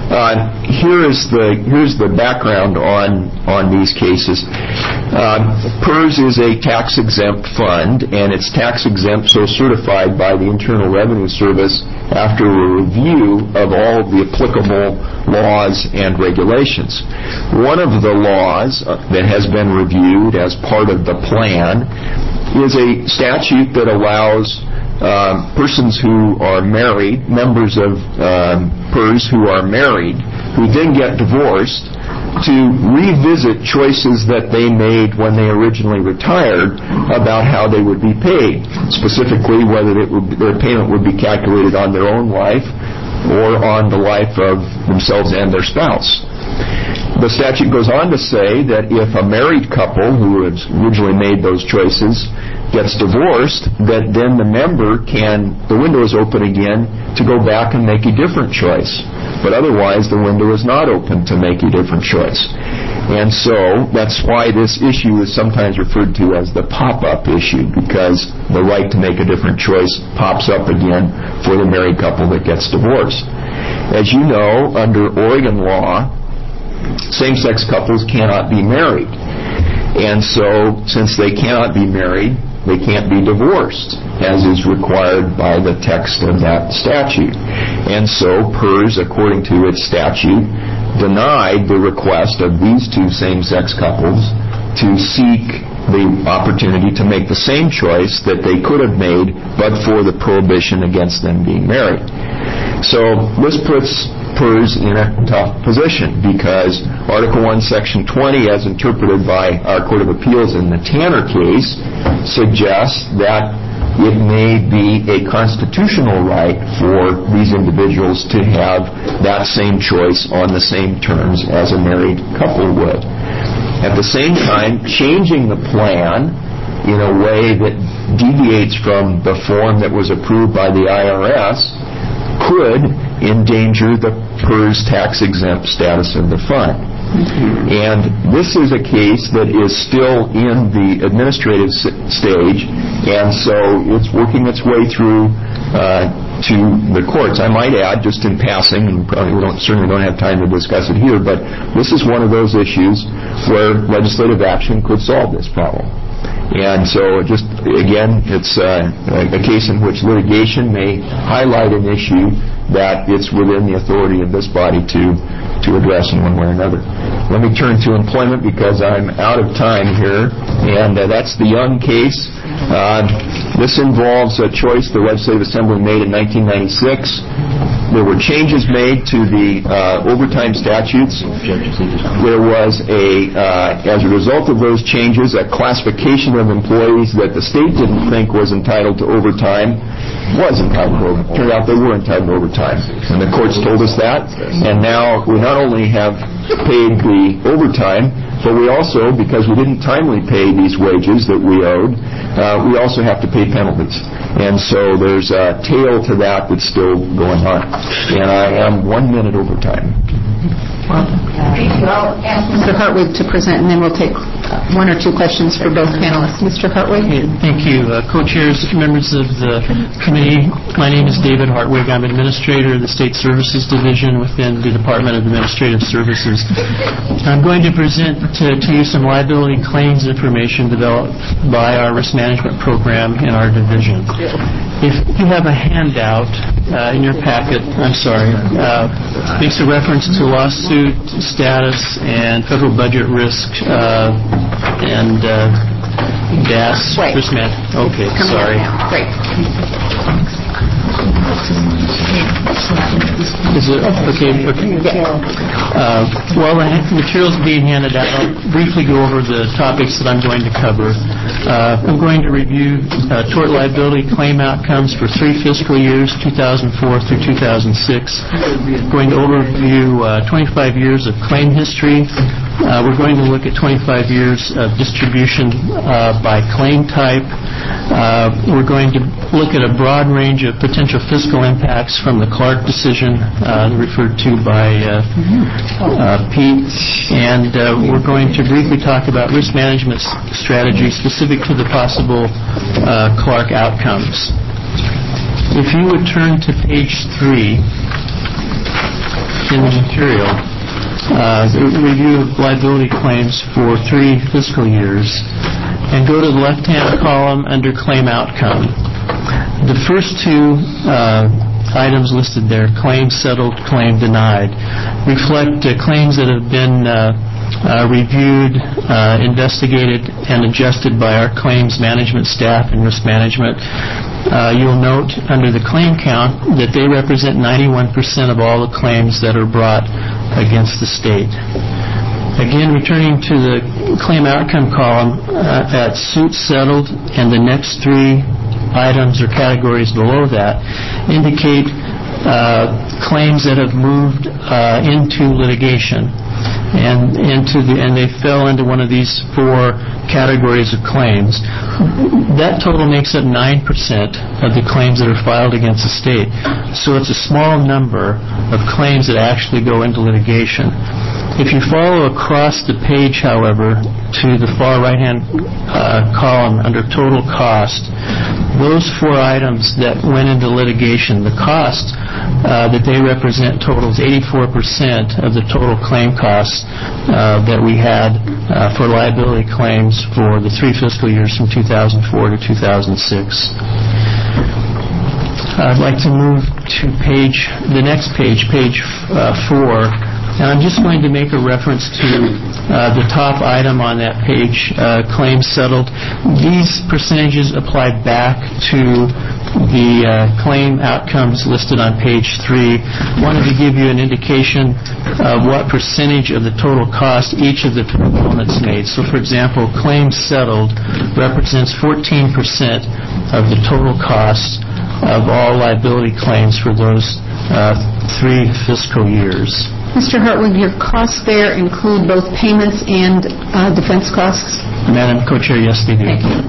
Speaker 8: Uh, here is the here's the background on on these cases. Uh, PERS is a tax-exempt fund, and it's tax-exempt so certified by the Internal Revenue Service after a review of all of the applicable laws and regulations. One of the laws that has been reviewed as part of the plan is a statute that allows Uh, persons who are married, members of um, PERS who are married, who then get divorced, to revisit choices that they made when they originally retired about how they would be paid, specifically whether it would, their payment would be calculated on their own life or on the life of themselves and their spouse. The statute goes on to say that if a married couple who has originally made those choices gets divorced, that then the member can, the window is open again to go back and make a different choice. But otherwise, the window is not open to make a different choice. And so that's why this issue is sometimes referred to as the pop-up issue, because the right to make a different choice pops up again for the married couple that gets divorced. As you know, under Oregon law, same-sex couples cannot be married. And so, since they cannot be married, they can't be divorced, as is required by the text of that statute. And so, PERS, according to its statute, denied the request of these two same-sex couples to seek the opportunity to make the same choice that they could have made but for the prohibition against them being married. So, this puts PERS in a tough position because Article one, Section twenty, as interpreted by our Court of Appeals in the Tanner case, suggests that it may be a constitutional right for these individuals to have that same choice on the same terms as a married couple would. At the same time, changing the plan in a way that deviates from the form that was approved by the I R S could endanger the PERS tax-exempt status of the fund. And this is a case that is still in the administrative s- stage, and so it's working its way through uh, to the courts. I might add, just in passing, and probably we don't, certainly don't have time to discuss it here, but this is one of those issues where legislative action could solve this problem. And so, just again, it's uh, a case in which litigation may highlight an issue that it's within the authority of this body to to address in one way or another. Let me turn to employment because I'm out of time here, and uh, that's the Young case. Uh, this involves a choice the Legislative Assembly made in nineteen ninety-six. There were changes made to the uh, overtime statutes. There was a, uh, as a result of those changes, a classification of employees that the state didn't think was entitled to overtime was entitled to overtime. Turned out they were entitled to overtime. And the courts told us that. And now we not only have paid the overtime, but we also, because we didn't timely pay these wages that we owed, uh, we also have to pay penalties. And so there's a tail to that that's still going on. And I am one minute over time.
Speaker 1: I'll ask Mister Hartwig to present, and then we'll take one or two questions for both panelists. Mister Hartwig?
Speaker 5: Thank you. Uh, co-chairs, members of the committee, my name is David Hartwig. I'm Administrator of the State Services Division within the Department of Administrative Services. I'm going to present to, to you some liability claims information developed by our risk management program in our division. If you have a handout uh, in your packet, I'm sorry, uh, makes a reference to lawsuit status and federal budget risk uh, and uh, D A S
Speaker 1: Wait.
Speaker 5: risk management. Okay,
Speaker 1: Coming
Speaker 5: sorry.
Speaker 1: up now. Great.
Speaker 5: Is it okay? Okay. Uh, while the materials are being handed out, I'll briefly go over the topics that I'm going to cover. Uh, I'm going to review uh, tort liability claim outcomes for three fiscal years, two thousand four through two thousand six. I'm going to overview uh, twenty-five years of claim history. Uh, we're going to look at twenty-five years of distribution uh, by claim type. Uh, we're going to look at a broad range of potential fiscal impacts from the Clark decision uh, referred to by uh, uh, Pete. And uh, we're going to briefly talk about risk management s- strategies specific to the possible uh, Clark outcomes. If you would turn to page three.
Speaker 7: in the material, uh, a review of liability claims for three fiscal years, and go to the left-hand column under claim outcome. The first two uh, items listed there, claim settled, claim denied, reflect uh, claims that have been uh, uh, reviewed, uh, investigated, and adjusted by our claims management staff and risk management. Uh, you'll note under the claim count that they represent ninety-one percent of all the claims that are brought against the state. Again, returning to the claim outcome column, uh, at suit settled and the next three items or categories below that indicate uh, claims that have moved uh, into litigation and into the and they fell into one of these four categories of claims. That total makes up nine percent of the claims that are filed against the state. So it's a small number of claims that actually go into litigation. If you follow across the page, however, to the far right-hand uh, column under total cost, those four items that went into litigation, the cost uh, that they represent totals eighty-four percent of the total claim costs uh, that we had uh, for liability claims for the three fiscal years from two thousand four to two thousand six. I'd like to move to page, the next page, page uh, four. And I'm just going to make a reference to uh, the top item on that page, uh, claims settled. These percentages apply back to the uh, claim outcomes listed on page three. Wanted to give you an indication of what percentage of the total cost each of the components made. So, for example, claims settled represents fourteen percent of the total cost of all liability claims for those uh, three fiscal years.
Speaker 1: Mister Hartwig, your costs there include both payments and uh, defense costs?
Speaker 7: Madam Co-Chair, yes, they do.
Speaker 1: Thank you.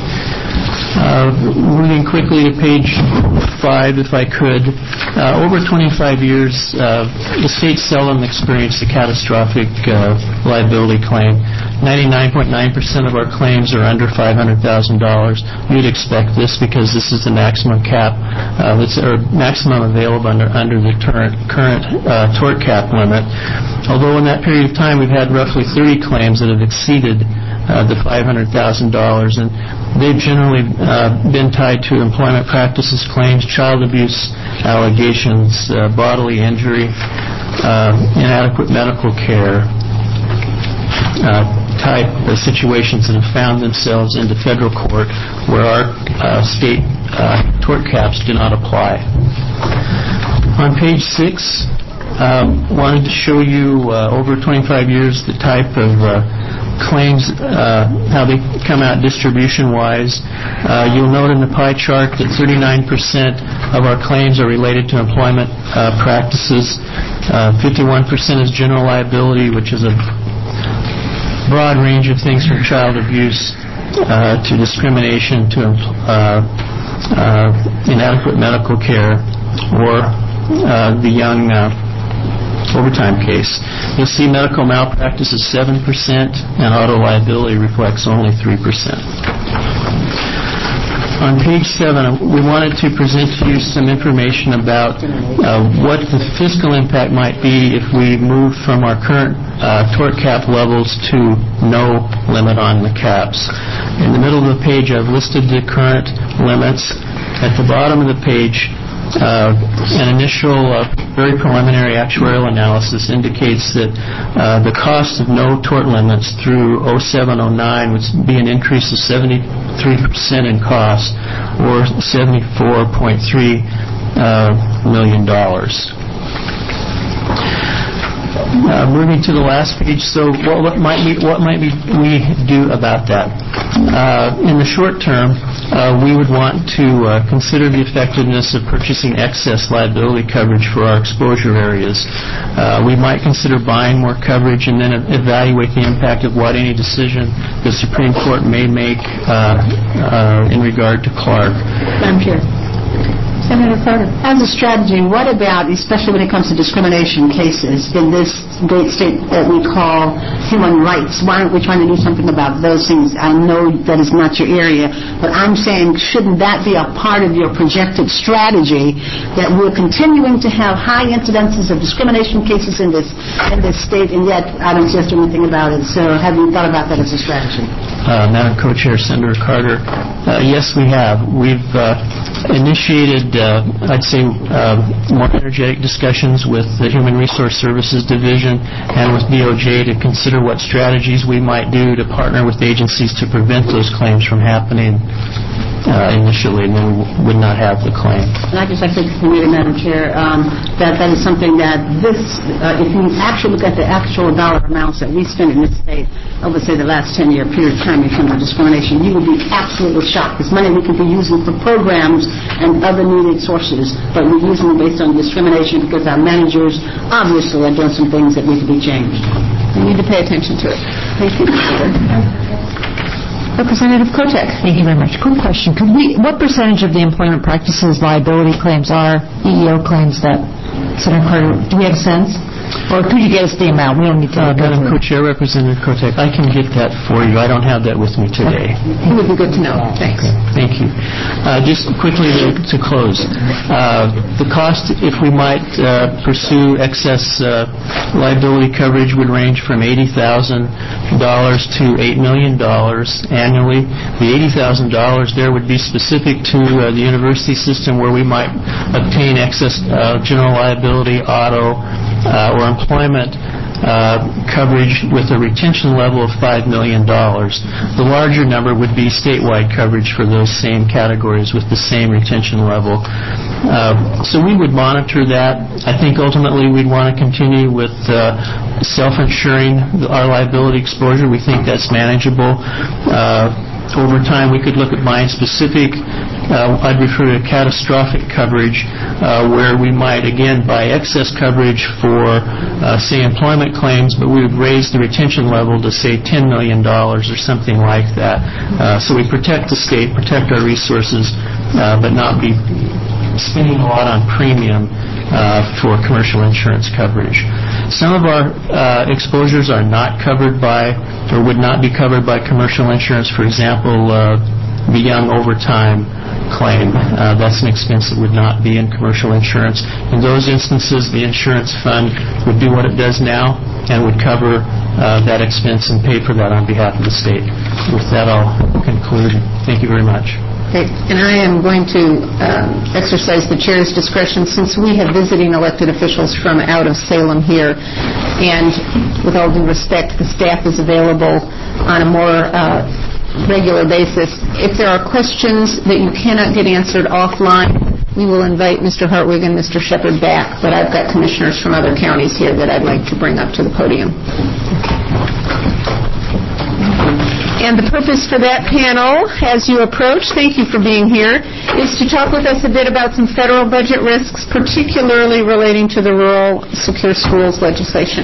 Speaker 7: Uh, moving quickly to page five, if I could. Uh, over twenty-five years, uh, the state seldom experienced a catastrophic uh, liability claim. ninety-nine point nine percent of our claims are under five hundred thousand dollars. You'd expect this because this is the maximum cap, uh, that's, or maximum available under, under the current, current uh, tort cap limit. Although in that period of time we've had roughly thirty claims that have exceeded uh, the five hundred thousand dollars, and they've generally uh, been tied to employment practices claims, child abuse allegations, uh, bodily injury, uh, inadequate medical care, uh, type of situations that have found themselves into federal court where our uh, state uh, tort caps do not apply. On page six, uh, wanted to show you uh, over twenty-five years the type of uh, claims, uh, how they come out distribution-wise. Uh, you'll note in the pie chart that thirty-nine percent of our claims are related to employment uh, practices. Uh, fifty-one percent is general liability, which is a broad range of things from child abuse uh, to discrimination to uh, uh, inadequate medical care or uh, the young uh, overtime case. You'll see medical malpractice is seven percent and auto liability reflects only three percent. On page seven, we wanted to present to you some information about uh, what the fiscal impact might be if we moved from our current uh, tort cap levels to no limit on the caps. In the middle of the page, I've listed the current limits. At the bottom of the page, Uh, an initial, uh, very preliminary actuarial analysis indicates that uh, the cost of no tort limits through oh seven oh nine would be an increase of seventy-three percent in cost, or seventy-four point three uh, million dollars. Uh, moving to the last page, so what, what might we what might we, we do about that? Uh, in the short term, uh, we would want to uh, consider the effectiveness of purchasing excess liability coverage for our exposure areas. Uh, we might consider buying more coverage and then evaluate the impact of what any decision the Supreme Court may make uh, uh, in regard to Clark.
Speaker 1: Madam Chair. Does Representative Carter.
Speaker 4: As a strategy, what about, especially when it comes to discrimination cases in this great state that we call human rights? Why aren't we trying to do something about those things? I know that is not your area, but I'm saying, shouldn't that be a part of your projected strategy, that we're continuing to have high incidences of discrimination cases in this in this state, and yet I don't see us doing anything about it? So have you thought about that as a strategy?
Speaker 7: Uh, Madam Co-Chair, Senator Carter, uh, yes, we have. We've uh, initiated, uh, I'd say, uh, more energetic discussions with the Human Resource Services Division and with D O J to consider what strategies we might do to partner with agencies to prevent those claims from happening uh, initially, and then we would not have the claim.
Speaker 4: And I just like to say, Madam Chair, um, that that is something that this, uh, if you actually look at the actual dollar amounts that we spend in this state over, say, the last ten-year period of time in terms of discrimination, you would be absolutely shocked. It's money we could be using for programs and other needed sources, but we're using it based on discrimination because our managers obviously are doing some things that need to be changed.
Speaker 1: We need to pay attention to it. Thank you. Representative Kotek.
Speaker 3: Thank you very much. Quick question. Could we, what percentage of the employment practices liability claims are E E O claims that, Senator Carter, do we have a sense? Or could you get us the amount? We don't need to.
Speaker 7: Uh, Madam Co-Chair, Representative Kotek, I can get that for you. I don't have that with me today.
Speaker 1: It would be good to know. Thanks.
Speaker 7: Okay. Thank you. Uh, just quickly to, to close, uh, the cost, if we might uh, pursue excess uh, liability coverage, would range from eighty thousand dollars to eight million dollars annually. The eighty thousand dollars there would be specific to uh, the university system, where we might obtain excess uh, general liability, auto, uh, or employment uh, coverage with a retention level of five million dollars. The larger number would be statewide coverage for those same categories with the same retention level. Uh, so we would monitor that. I think ultimately we'd want to continue with uh, self-insuring our liability exposure. We think that's manageable. Uh, Over time, we could look at buying specific, uh, I'd refer to catastrophic coverage, uh, where we might, again, buy excess coverage for, uh, say, employment claims, but we would raise the retention level to, say, ten million dollars or something like that. Uh, so we protect the state, protect our resources, uh, but not be spending a lot on premium uh, for commercial insurance coverage. Some of our uh, exposures are not covered by, or would not be covered by commercial insurance. For example, uh, the young overtime claim. Uh, that's an expense that would not be in commercial insurance. In those instances, the insurance fund would do what it does now and would cover uh, that expense and pay for that on behalf of the state. With that, I'll conclude. Thank you very much.
Speaker 1: Okay. And I am going to um, exercise the chair's discretion, since we have visiting elected officials from out of Salem here, and with all due respect, the staff is available on a more uh, regular basis. If there are questions that you cannot get answered offline, we will invite Mister Hartwig and Mister Shepard back, but I've got commissioners from other counties here that I'd like to bring up to the podium. And the purpose for that panel, as you approach, thank you for being here, is to talk with us a bit about some federal budget risks, particularly relating to the Rural Secure Schools legislation.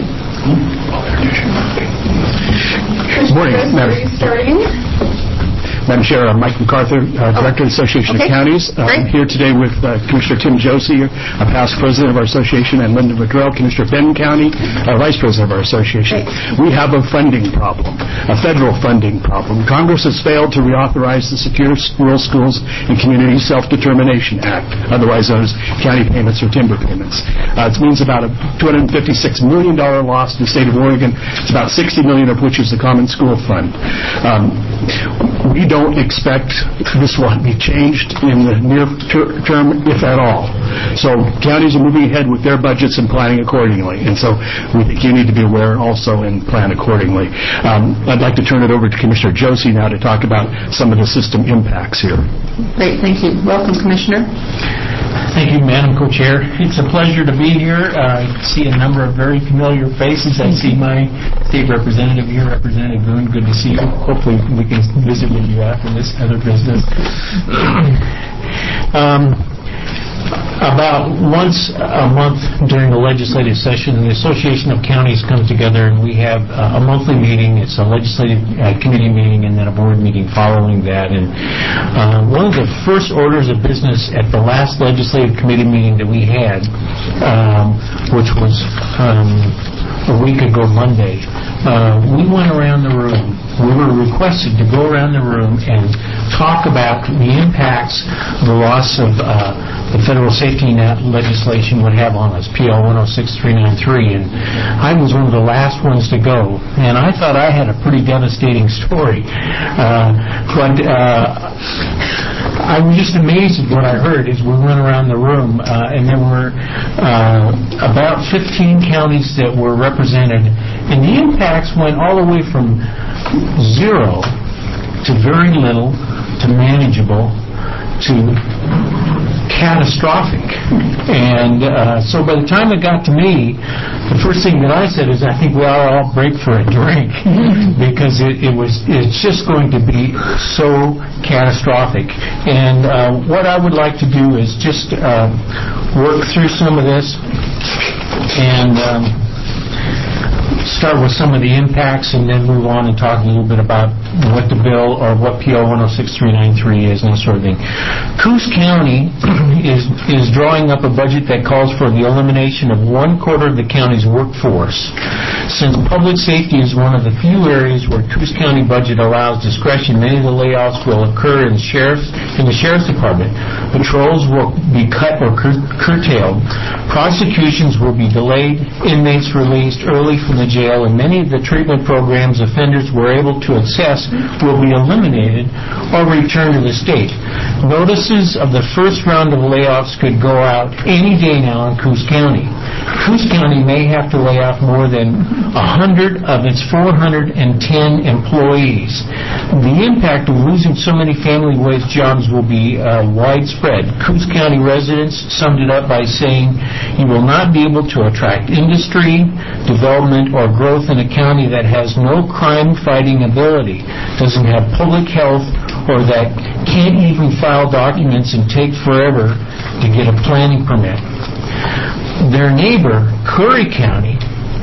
Speaker 9: Good morning, Madam.
Speaker 1: Where are you starting?
Speaker 9: Madam Chair, I'm Mike MacArthur, uh, Director of the Association
Speaker 1: Okay.
Speaker 9: of Counties. Uh, I'm here today with uh, Commissioner Tim Josie, a past president of our association, and Linda McDrell, Commissioner of Benton County, uh, vice president of our association.
Speaker 1: Right.
Speaker 9: We have a funding problem, a federal funding problem. Congress has failed to reauthorize the Secure Rural Schools and Community Self-Determination Act, otherwise known as county payments or timber payments. Uh, it means about a two hundred fifty-six million dollars loss to the state of Oregon. It's about sixty million dollars of which is the Common School Fund. Um, we don't don't expect this will be changed in the near ter- term, if at all. So counties are moving ahead with their budgets and planning accordingly. And so we think you need to be aware also and plan accordingly. Um, I'd like to turn it over to Commissioner Josie now to talk about some of the system impacts here.
Speaker 1: Great, thank you. Welcome, Commissioner.
Speaker 5: Thank you, Madam Co-Chair. It's a pleasure to be here. Uh, I see a number of very familiar faces. I see my state representative here, Representative Boone. Good to see you. Hopefully we can visit with you after this other business. um, About once a month during the legislative session, the Association of Counties comes together and we have uh, a monthly meeting. It's a legislative uh, committee meeting and then a board meeting following that. And uh, one of the first orders of business at the last legislative committee meeting that we had, um, which was um, a week ago Monday, uh, we went around the room. We were requested to go around the room and talk about the impacts the loss of uh, the federal safety net legislation would have on us, P L one oh six three nine three, and I was one of the last ones to go, and I thought I had a pretty devastating story. Uh, but uh, I was just amazed at what I heard as we went around the room, uh, and there were uh, about fifteen counties that were represented, and the impacts went all the way from zero to very little to manageable to catastrophic. And uh, so by the time it got to me, the first thing that I said is, I think we ought to all break for a drink because it, it was it's just going to be so catastrophic. And uh, what I would like to do is just uh, work through some of this and um, start with some of the impacts and then move on and talk a little bit about what the bill or what P L one oh six three nine three is and that sort of thing. Coos County is is drawing up a budget that calls for the elimination of one quarter of the county's workforce. Since public safety is one of the few areas where Coos County budget allows discretion, many of the layoffs will occur in the sheriff's in the sheriff's department. Patrols will be cut or cur- curtailed. Prosecutions will be delayed. Inmates released early from the jail, and many of the treatment programs offenders were able to access will be eliminated or returned to the state. Notices of the first round of layoffs could go out any day now in Coos County. Coos County may have to lay off more than one hundred of its four hundred ten employees. The impact of losing so many family-wage jobs will be uh, widespread. Coos County residents summed it up by saying, you will not be able to attract industry, development, or growth in a county that has no crime-fighting ability, doesn't have public health, or that can't even file documents and take forever to get a planning permit. Their neighbor, Curry County,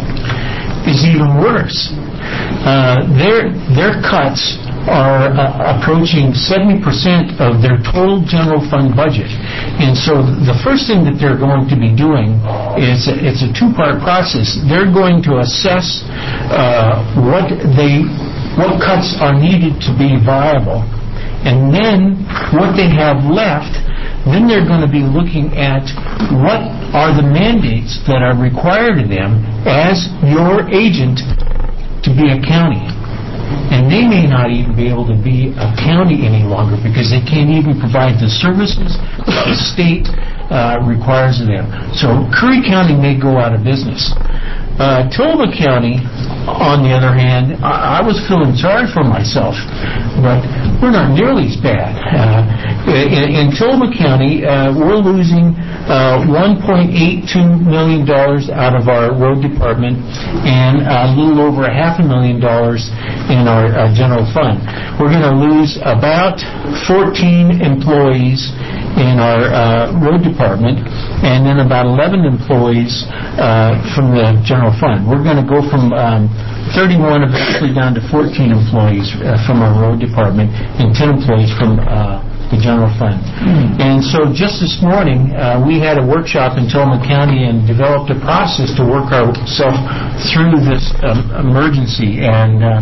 Speaker 5: is even worse. Uh, their their cuts are uh, approaching seventy percent of their total general fund budget. And so the first thing that they're going to be doing is a, it's a two-part process. They're going to assess uh, what they what cuts are needed to be viable, and then what they have left. Then they're going to be looking at what are the mandates that are required of them as your agent to be a county. And they may not even be able to be a county any longer because they can't even provide the services that the state uh, requires of them. So Curry County may go out of business. Uh, Tillamook County, on the other hand, I, I was feeling sorry for myself, but we're not nearly as bad. Uh, in, in Tillamook County, uh, we're losing uh, one point eight two million dollars out of our road department and a little over a half a million dollars in our, our general fund. We're going to lose about fourteen employees in our uh, road department, and then about eleven employees uh, from the general fund. We're going to go from um, thirty-one eventually down to fourteen employees uh, from our road department and ten employees from uh, the general fund. Mm-hmm. And so just this morning, uh, we had a workshop in Tillamook County and developed a process to work ourselves through this um, emergency, and uh,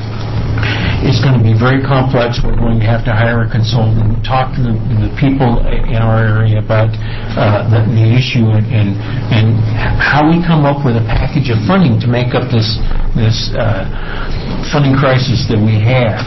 Speaker 5: it's going to be very complex. We're going to have to hire a consultant, talk to the, the people in our area about uh, the, the issue and, and and how we come up with a package of funding to make up this this uh, funding crisis that we have.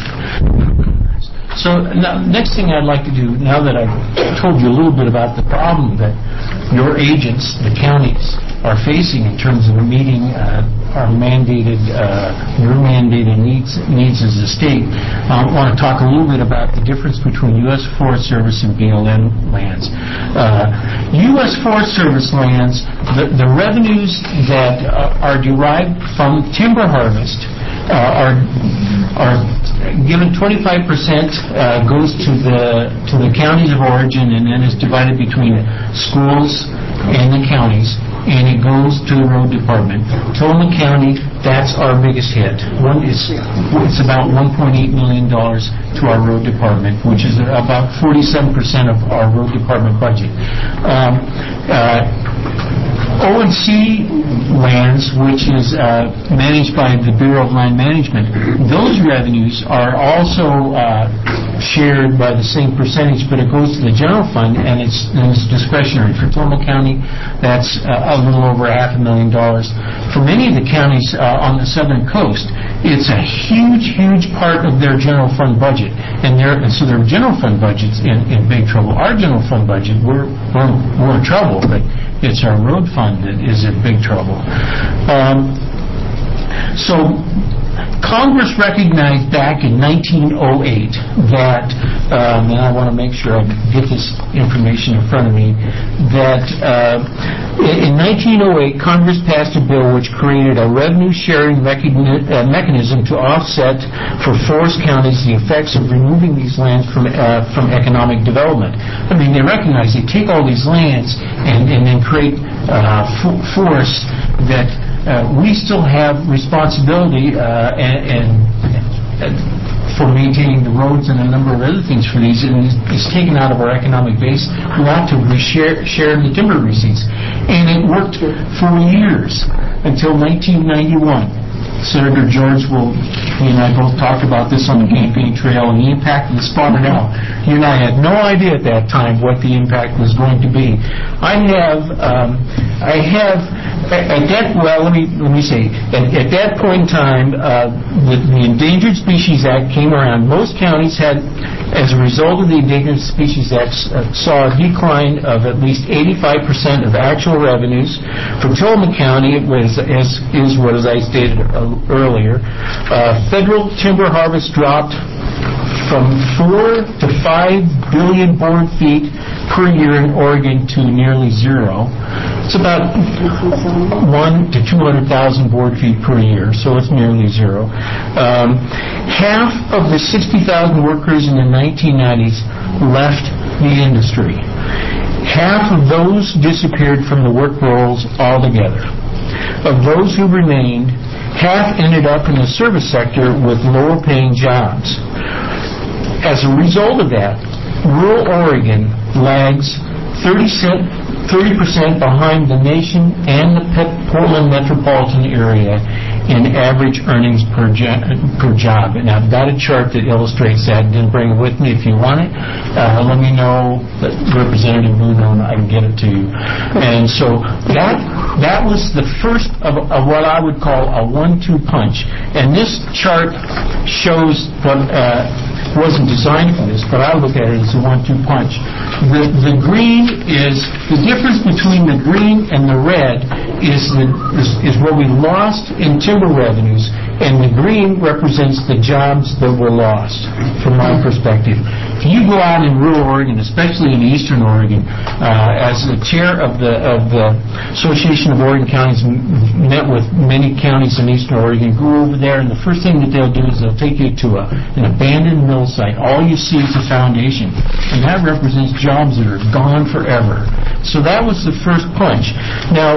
Speaker 5: So now, next thing I'd like to do, now that I've told you a little bit about the problem that your agents, the counties, are facing in terms of meeting uh, our mandated, uh, your mandated needs needs as a state, I want to talk a little bit about the difference between U S Forest Service and B L M lands. Uh, U S Forest Service lands, the, the revenues that uh, are derived from timber harvest uh, are are
Speaker 6: given twenty-five percent uh, goes to the to the counties of origin, and then is divided between schools and the counties, and it goes to the road department. Tillamook County, that's our biggest hit. One is it's about one point eight million dollars to our road department, which is about forty-seven percent of our road department budget. Um, uh, O and C lands, which is uh, managed by the Bureau of Land Management, those revenues are also uh, shared by the same percentage, but it goes to the general fund, and it's, and it's discretionary. For Tillamook County, that's uh, a little over a half a million dollars. For many of the counties uh, on the southern coast, it's a huge, huge part of their general fund budget, and, and so their general fund budget's in, in big trouble. Our general fund budget, we're, we're, we're in trouble, but it's our road fund that is in big trouble. Um, so Congress recognized back in nineteen oh eight that, um, and I want to make sure I get this information in front of me, that uh, in nineteen oh eight Congress passed a bill which created a revenue-sharing mechani- uh, mechanism to offset for forest counties the effects of removing these lands from uh, from economic development. I mean, they recognize they take all these lands and, and then create uh, f- forests that Uh, we still have responsibility uh, and, and, and for maintaining the roads and a number of other things for these, and it's taken out of our economic base. We ought to share, share the timber receipts. And it worked for years until nineteen ninety-one. Senator George will, he and I both talked about this on the campaign trail, and the impact of the spotted owl. You and I had no idea at that time what the impact was going to be. I have, um, I have, at that, well, let me let me say, at, at that point in time, uh, the, the Endangered Species Act came around. Most counties had, as a result of the Endangered Species Act, uh, saw a decline of at least eighty-five percent of actual revenues. For Tillamook County, it was as is what as I stated uh, earlier. Uh, federal timber harvest dropped from four to five billion board feet per year in Oregon to nearly zero. It's about one to two hundred thousand board feet per year, so it's nearly zero. Um, half of the sixty thousand workers in the nineteen nineties left the industry. Half of those disappeared from the work rolls altogether. Of those who remained, half ended up in the service sector with lower-paying jobs. As a result of that, rural Oregon lags thirty percent behind the nation and the Portland metropolitan area in average earnings per, jo- per job. And I've got a chart that illustrates that. Didn't bring it with me. If you want it, uh, let me know. Representative Bruno, I can get it to you. And so that that was the first of, of what I would call a one two punch. And this chart shows what uh, wasn't designed for this, but I look at it as a one two punch. The, the green is, the difference between the green and the red is, the, is, is what we lost in timber revenues, and the green represents the jobs that were lost, from my perspective. If you go out in rural Oregon, especially in eastern Oregon, uh, as the chair of the of the Association of Oregon Counties, m- met with many counties in eastern Oregon, go over there, and the first thing that they'll do is they'll take you to a, an abandoned mill site. All you see is the foundation, and that represents jobs that are gone forever. So that was the first punch. Now,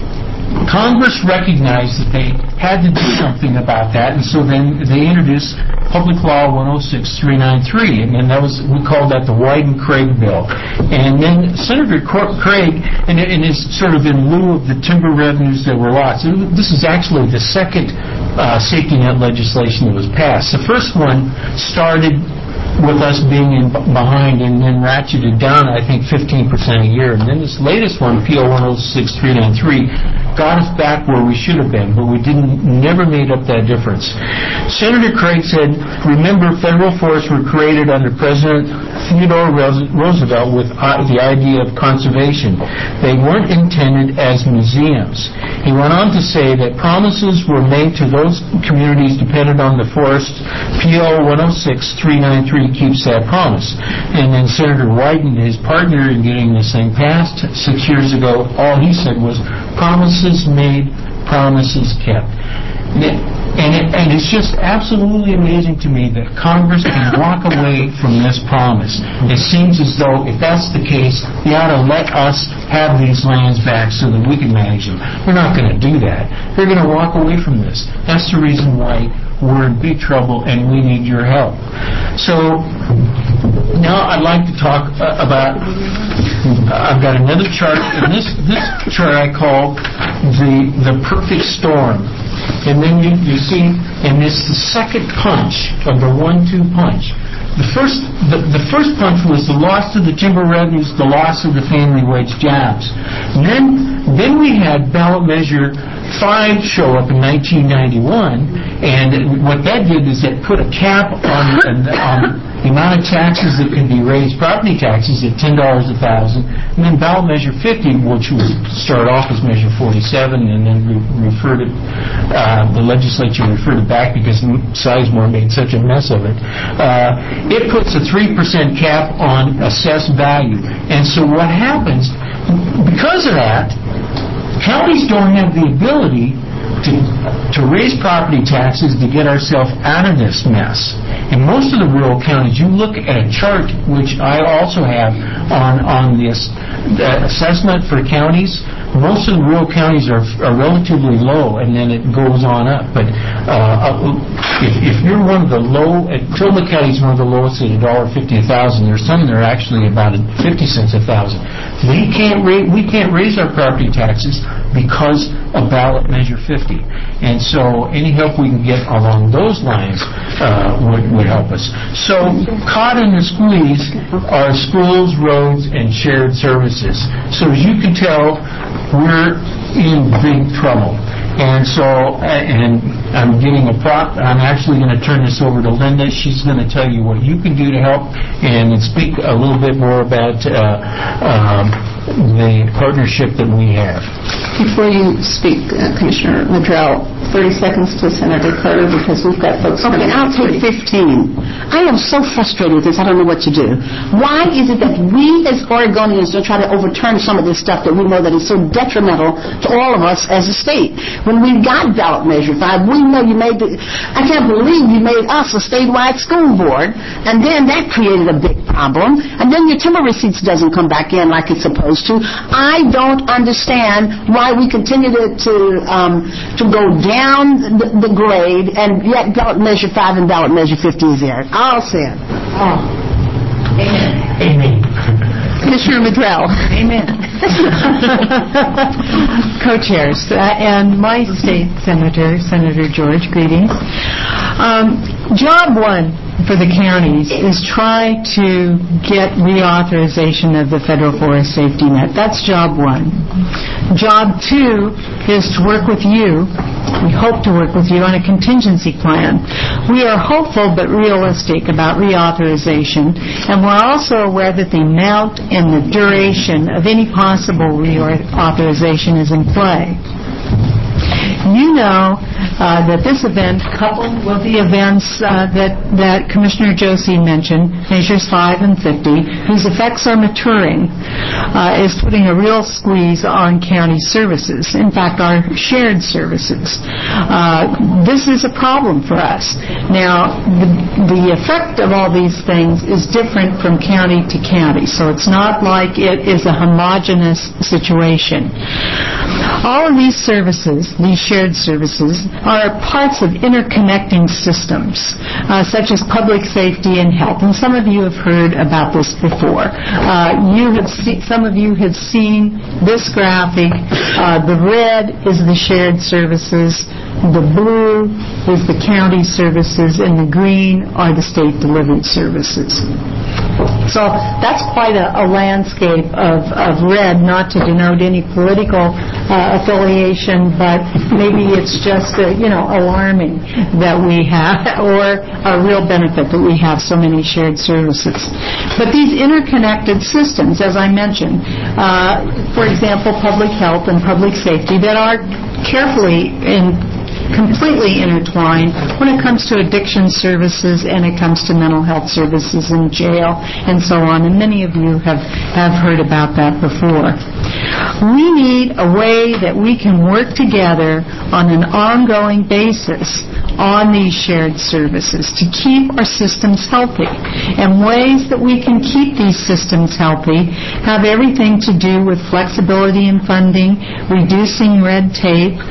Speaker 6: Congress recognized that they had to do something about that, and so then they introduced Public Law one oh six three ninety-three, and, and that was, we called that the Wyden-Craig bill. And then Senator Craig, and, and it's sort of in lieu of the timber revenues that were lost. This is actually the second uh, safety net legislation that was passed. The first one started with us being in behind and then ratcheted down, I think, fifteen percent a year. And then this latest one, P O one oh six three ninety-three, got us back where we should have been, but we didn't, never made up that difference. Senator Craig said, remember, federal forests were created under President Theodore Roosevelt with the idea of conservation. They weren't intended as museums. He went on to say that promises were made to those communities dependent on the forest. P O one oh six three ninety-three keeps that promise. And then Senator Wyden, his partner in getting this thing passed six years ago, all he said was, promises made, promises kept. And, it, and it's just absolutely amazing to me that Congress can walk away from this promise. It seems as though if that's the case, they ought to let us have these lands back so that we can manage them. They're not going to do that. They're going to walk away from this. That's the reason why we're in big trouble and we need your help. So now I'd like to talk uh, about, uh, I've got another chart, and this, this chart I call the, the perfect storm. And then you, you see, and it's the second punch of the one two punch. The first, the, the first punch was the loss of the timber revenues, the loss of the family wage jobs. And then, then we had ballot measure five show up in nineteen ninety-one, and what that did is it put a cap on, on the amount of taxes that can be raised, property taxes at ten dollars a thousand, and then ballot measure fifty, which was started off as measure forty-seven, and then re- referred it, uh, the legislature referred it back because Sizemore made such a mess of it. Uh, it puts a three percent cap on assessed value. And so what happens, because of that, counties don't have the ability to, to raise property taxes to get ourselves out of this mess. In most of the rural counties, you look at a chart, which I also have on, on this the assessment for counties. Most of the rural counties are, are relatively low, and then it goes on up. But uh, if, if you're one of the low, Tillamook County is one of the lowest at one dollar fifty a thousand. There's some that are actually about fifty cents a thousand. We can't ra- we can't raise our property taxes because of ballot measure fifty. And so any help we can get along those lines uh, would, would help us. So caught in the squeeze are schools, roads, and shared services. So as you can tell, we're in big trouble. And so, and I'm getting a prop, I'm actually going to turn this over to Linda. She's going to tell you what you can do to help and speak a little bit more about uh, um, the partnership that we have.
Speaker 1: Before you speak, uh, Commissioner Madrell, thirty seconds to Senator Carter, because we've got folks
Speaker 4: Okay,
Speaker 1: coming
Speaker 4: I'll
Speaker 1: out.
Speaker 4: take fifteen. I am so frustrated with this, I don't know what to do. Why is it that we as Oregonians don't try to overturn some of this stuff that we know that is so detrimental to all of us as a state? When we got ballot measure five, we know you made the, I can't believe you made us a statewide school board, and then that created a big problem, and then your timber receipts doesn't come back in like it's supposed to. I don't understand why we continue to to, um, to go down the, the grade, and yet ballot measure five and ballot measure fifty is there. All said. Oh.
Speaker 1: Amen.
Speaker 6: Amen.
Speaker 1: Commissioner Madrell.
Speaker 3: Amen. Co-chairs uh, and my state senator, Senator George, greetings. Um, job one for the counties is try to get reauthorization of the federal forest safety net. That's job one. Job two is to work with you. We hope to work with you on a contingency plan. We are hopeful but realistic about reauthorization, and we're also aware that the amount and the duration of any possible reauthorization is in play. You know uh, that this event, coupled with the events uh, that, that Commissioner Josie mentioned, measures five and fifty, whose effects are maturing, uh, is putting a real squeeze on county services. In fact, our shared services. Uh, this is a problem for us. Now, the, the effect of all these things is different from county to county, so it's not like it is a homogeneous situation. All of these services, these shared services, are parts of interconnecting systems, uh, such as public safety and health. And some of you have heard about this before. Uh, you have see, some of you have seen this graphic. Uh, the red is the shared services, the blue is the county services, and the green are the state delivered services. So that's quite a, a landscape of, of red, not to denote any political uh, affiliation, but maybe it's just, uh, you know, alarming that we have, or a real benefit that we have so many shared services. But these interconnected systems, as I mentioned, uh, for example, public health and public safety, that are carefully in completely intertwined when it comes to addiction services and it comes to mental health services in jail and so on, and many of you have, have heard about that before. We need a way that we can work together
Speaker 4: on an ongoing basis on these shared services to keep our systems healthy. And ways that we can keep these systems healthy have everything to do with flexibility in funding, reducing red tape,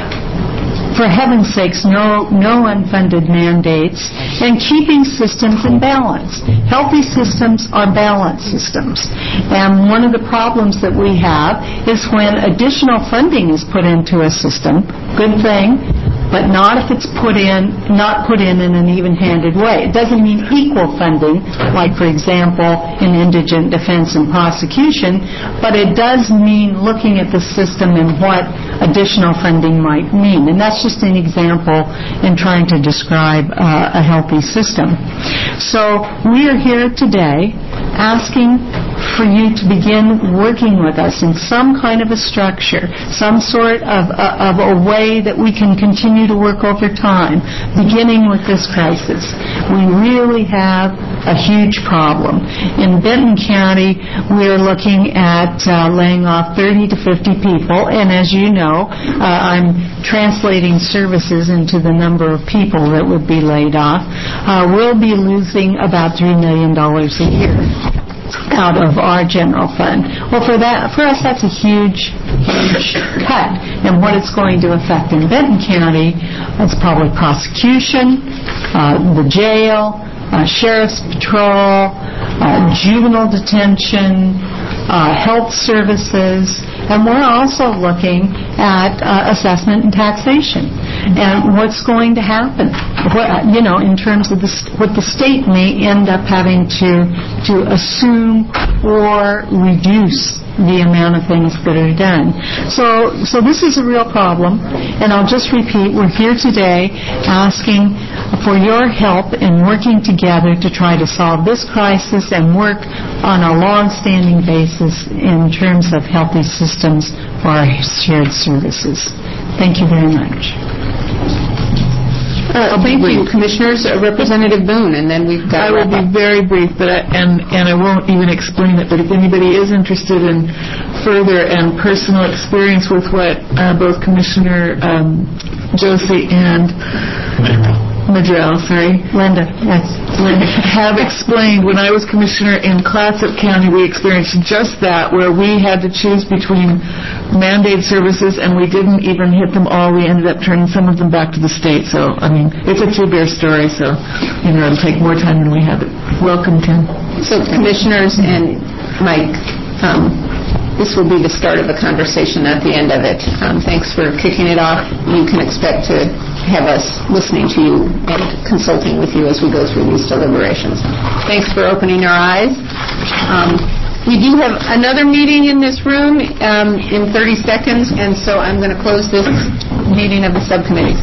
Speaker 4: for heaven's sakes, no, no unfunded mandates, and keeping systems in balance. Healthy systems are balanced systems. And one of the problems that we have is when additional funding is put into a system, good thing, but not if it's put in, not put in in an even-handed way. It doesn't mean equal funding, like, for example, in indigent defense and prosecution, but it does mean looking at the system and what additional funding might mean. And that's just an example in trying to describe uh, a healthy system. So we are here today asking for you to begin working with us in some kind of a structure, some sort of, uh, of a way that we can continue to work over time, beginning with this crisis. We really have a huge problem. In Benton County, we're looking at uh, laying off thirty to fifty people, and as you know, uh, I'm translating services into the number of people that would be laid off. Uh, we'll be losing about three million dollars a year out of our general fund. Well, for that, for us, that's a huge, huge cut. And what it's going to affect in Benton County, it's probably prosecution, uh, the jail, uh, sheriff's patrol, uh, juvenile detention, uh, health services, and we're also looking at uh, assessment and taxation and what's going to happen, what, you know, in terms of the, what the state may end up having to to assume or reduce the amount of things that are done. So, so this is a real problem, and I'll just repeat, we're here today asking for your help in working together to try to solve this crisis and work on a long-standing basis in terms of healthy systems for our shared services. Thank you very much.
Speaker 1: Uh, thank you, Commissioners. Uh, Representative Boone, and then we've got...
Speaker 3: I will be very brief, but I, and, and I won't even explain it, but if anybody is interested in further and personal experience with what uh, both Commissioner um, Josie and Madrell, sorry,
Speaker 4: Linda, yes.
Speaker 3: Linda, have explained, when I was Commissioner in Clatsop County, we experienced just that, where we had to choose between mandate services, and we didn't even hit them all. We ended up turning some of them back to the state. So, I mean, it's a two-bear story, so, you know, it'll take more time than we have. Welcome, Tim.
Speaker 1: So, Commissioners and Mike, um, this will be the start of a conversation at the end of it. Um, thanks for kicking it off. You can expect to have us listening to you and consulting with you as we go through these deliberations. Thanks for opening our eyes. Um, we do have another meeting in this room um, in thirty seconds, and so I'm going to close this meeting of the subcommittees.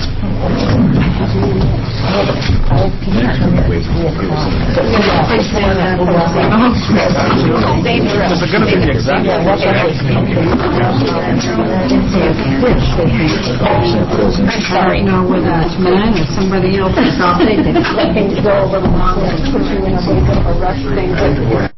Speaker 4: I'm sorry. I don't know whether it's mine or somebody else's. I'll take it. I think to go a little longer and put you in a little bit of a rush thing.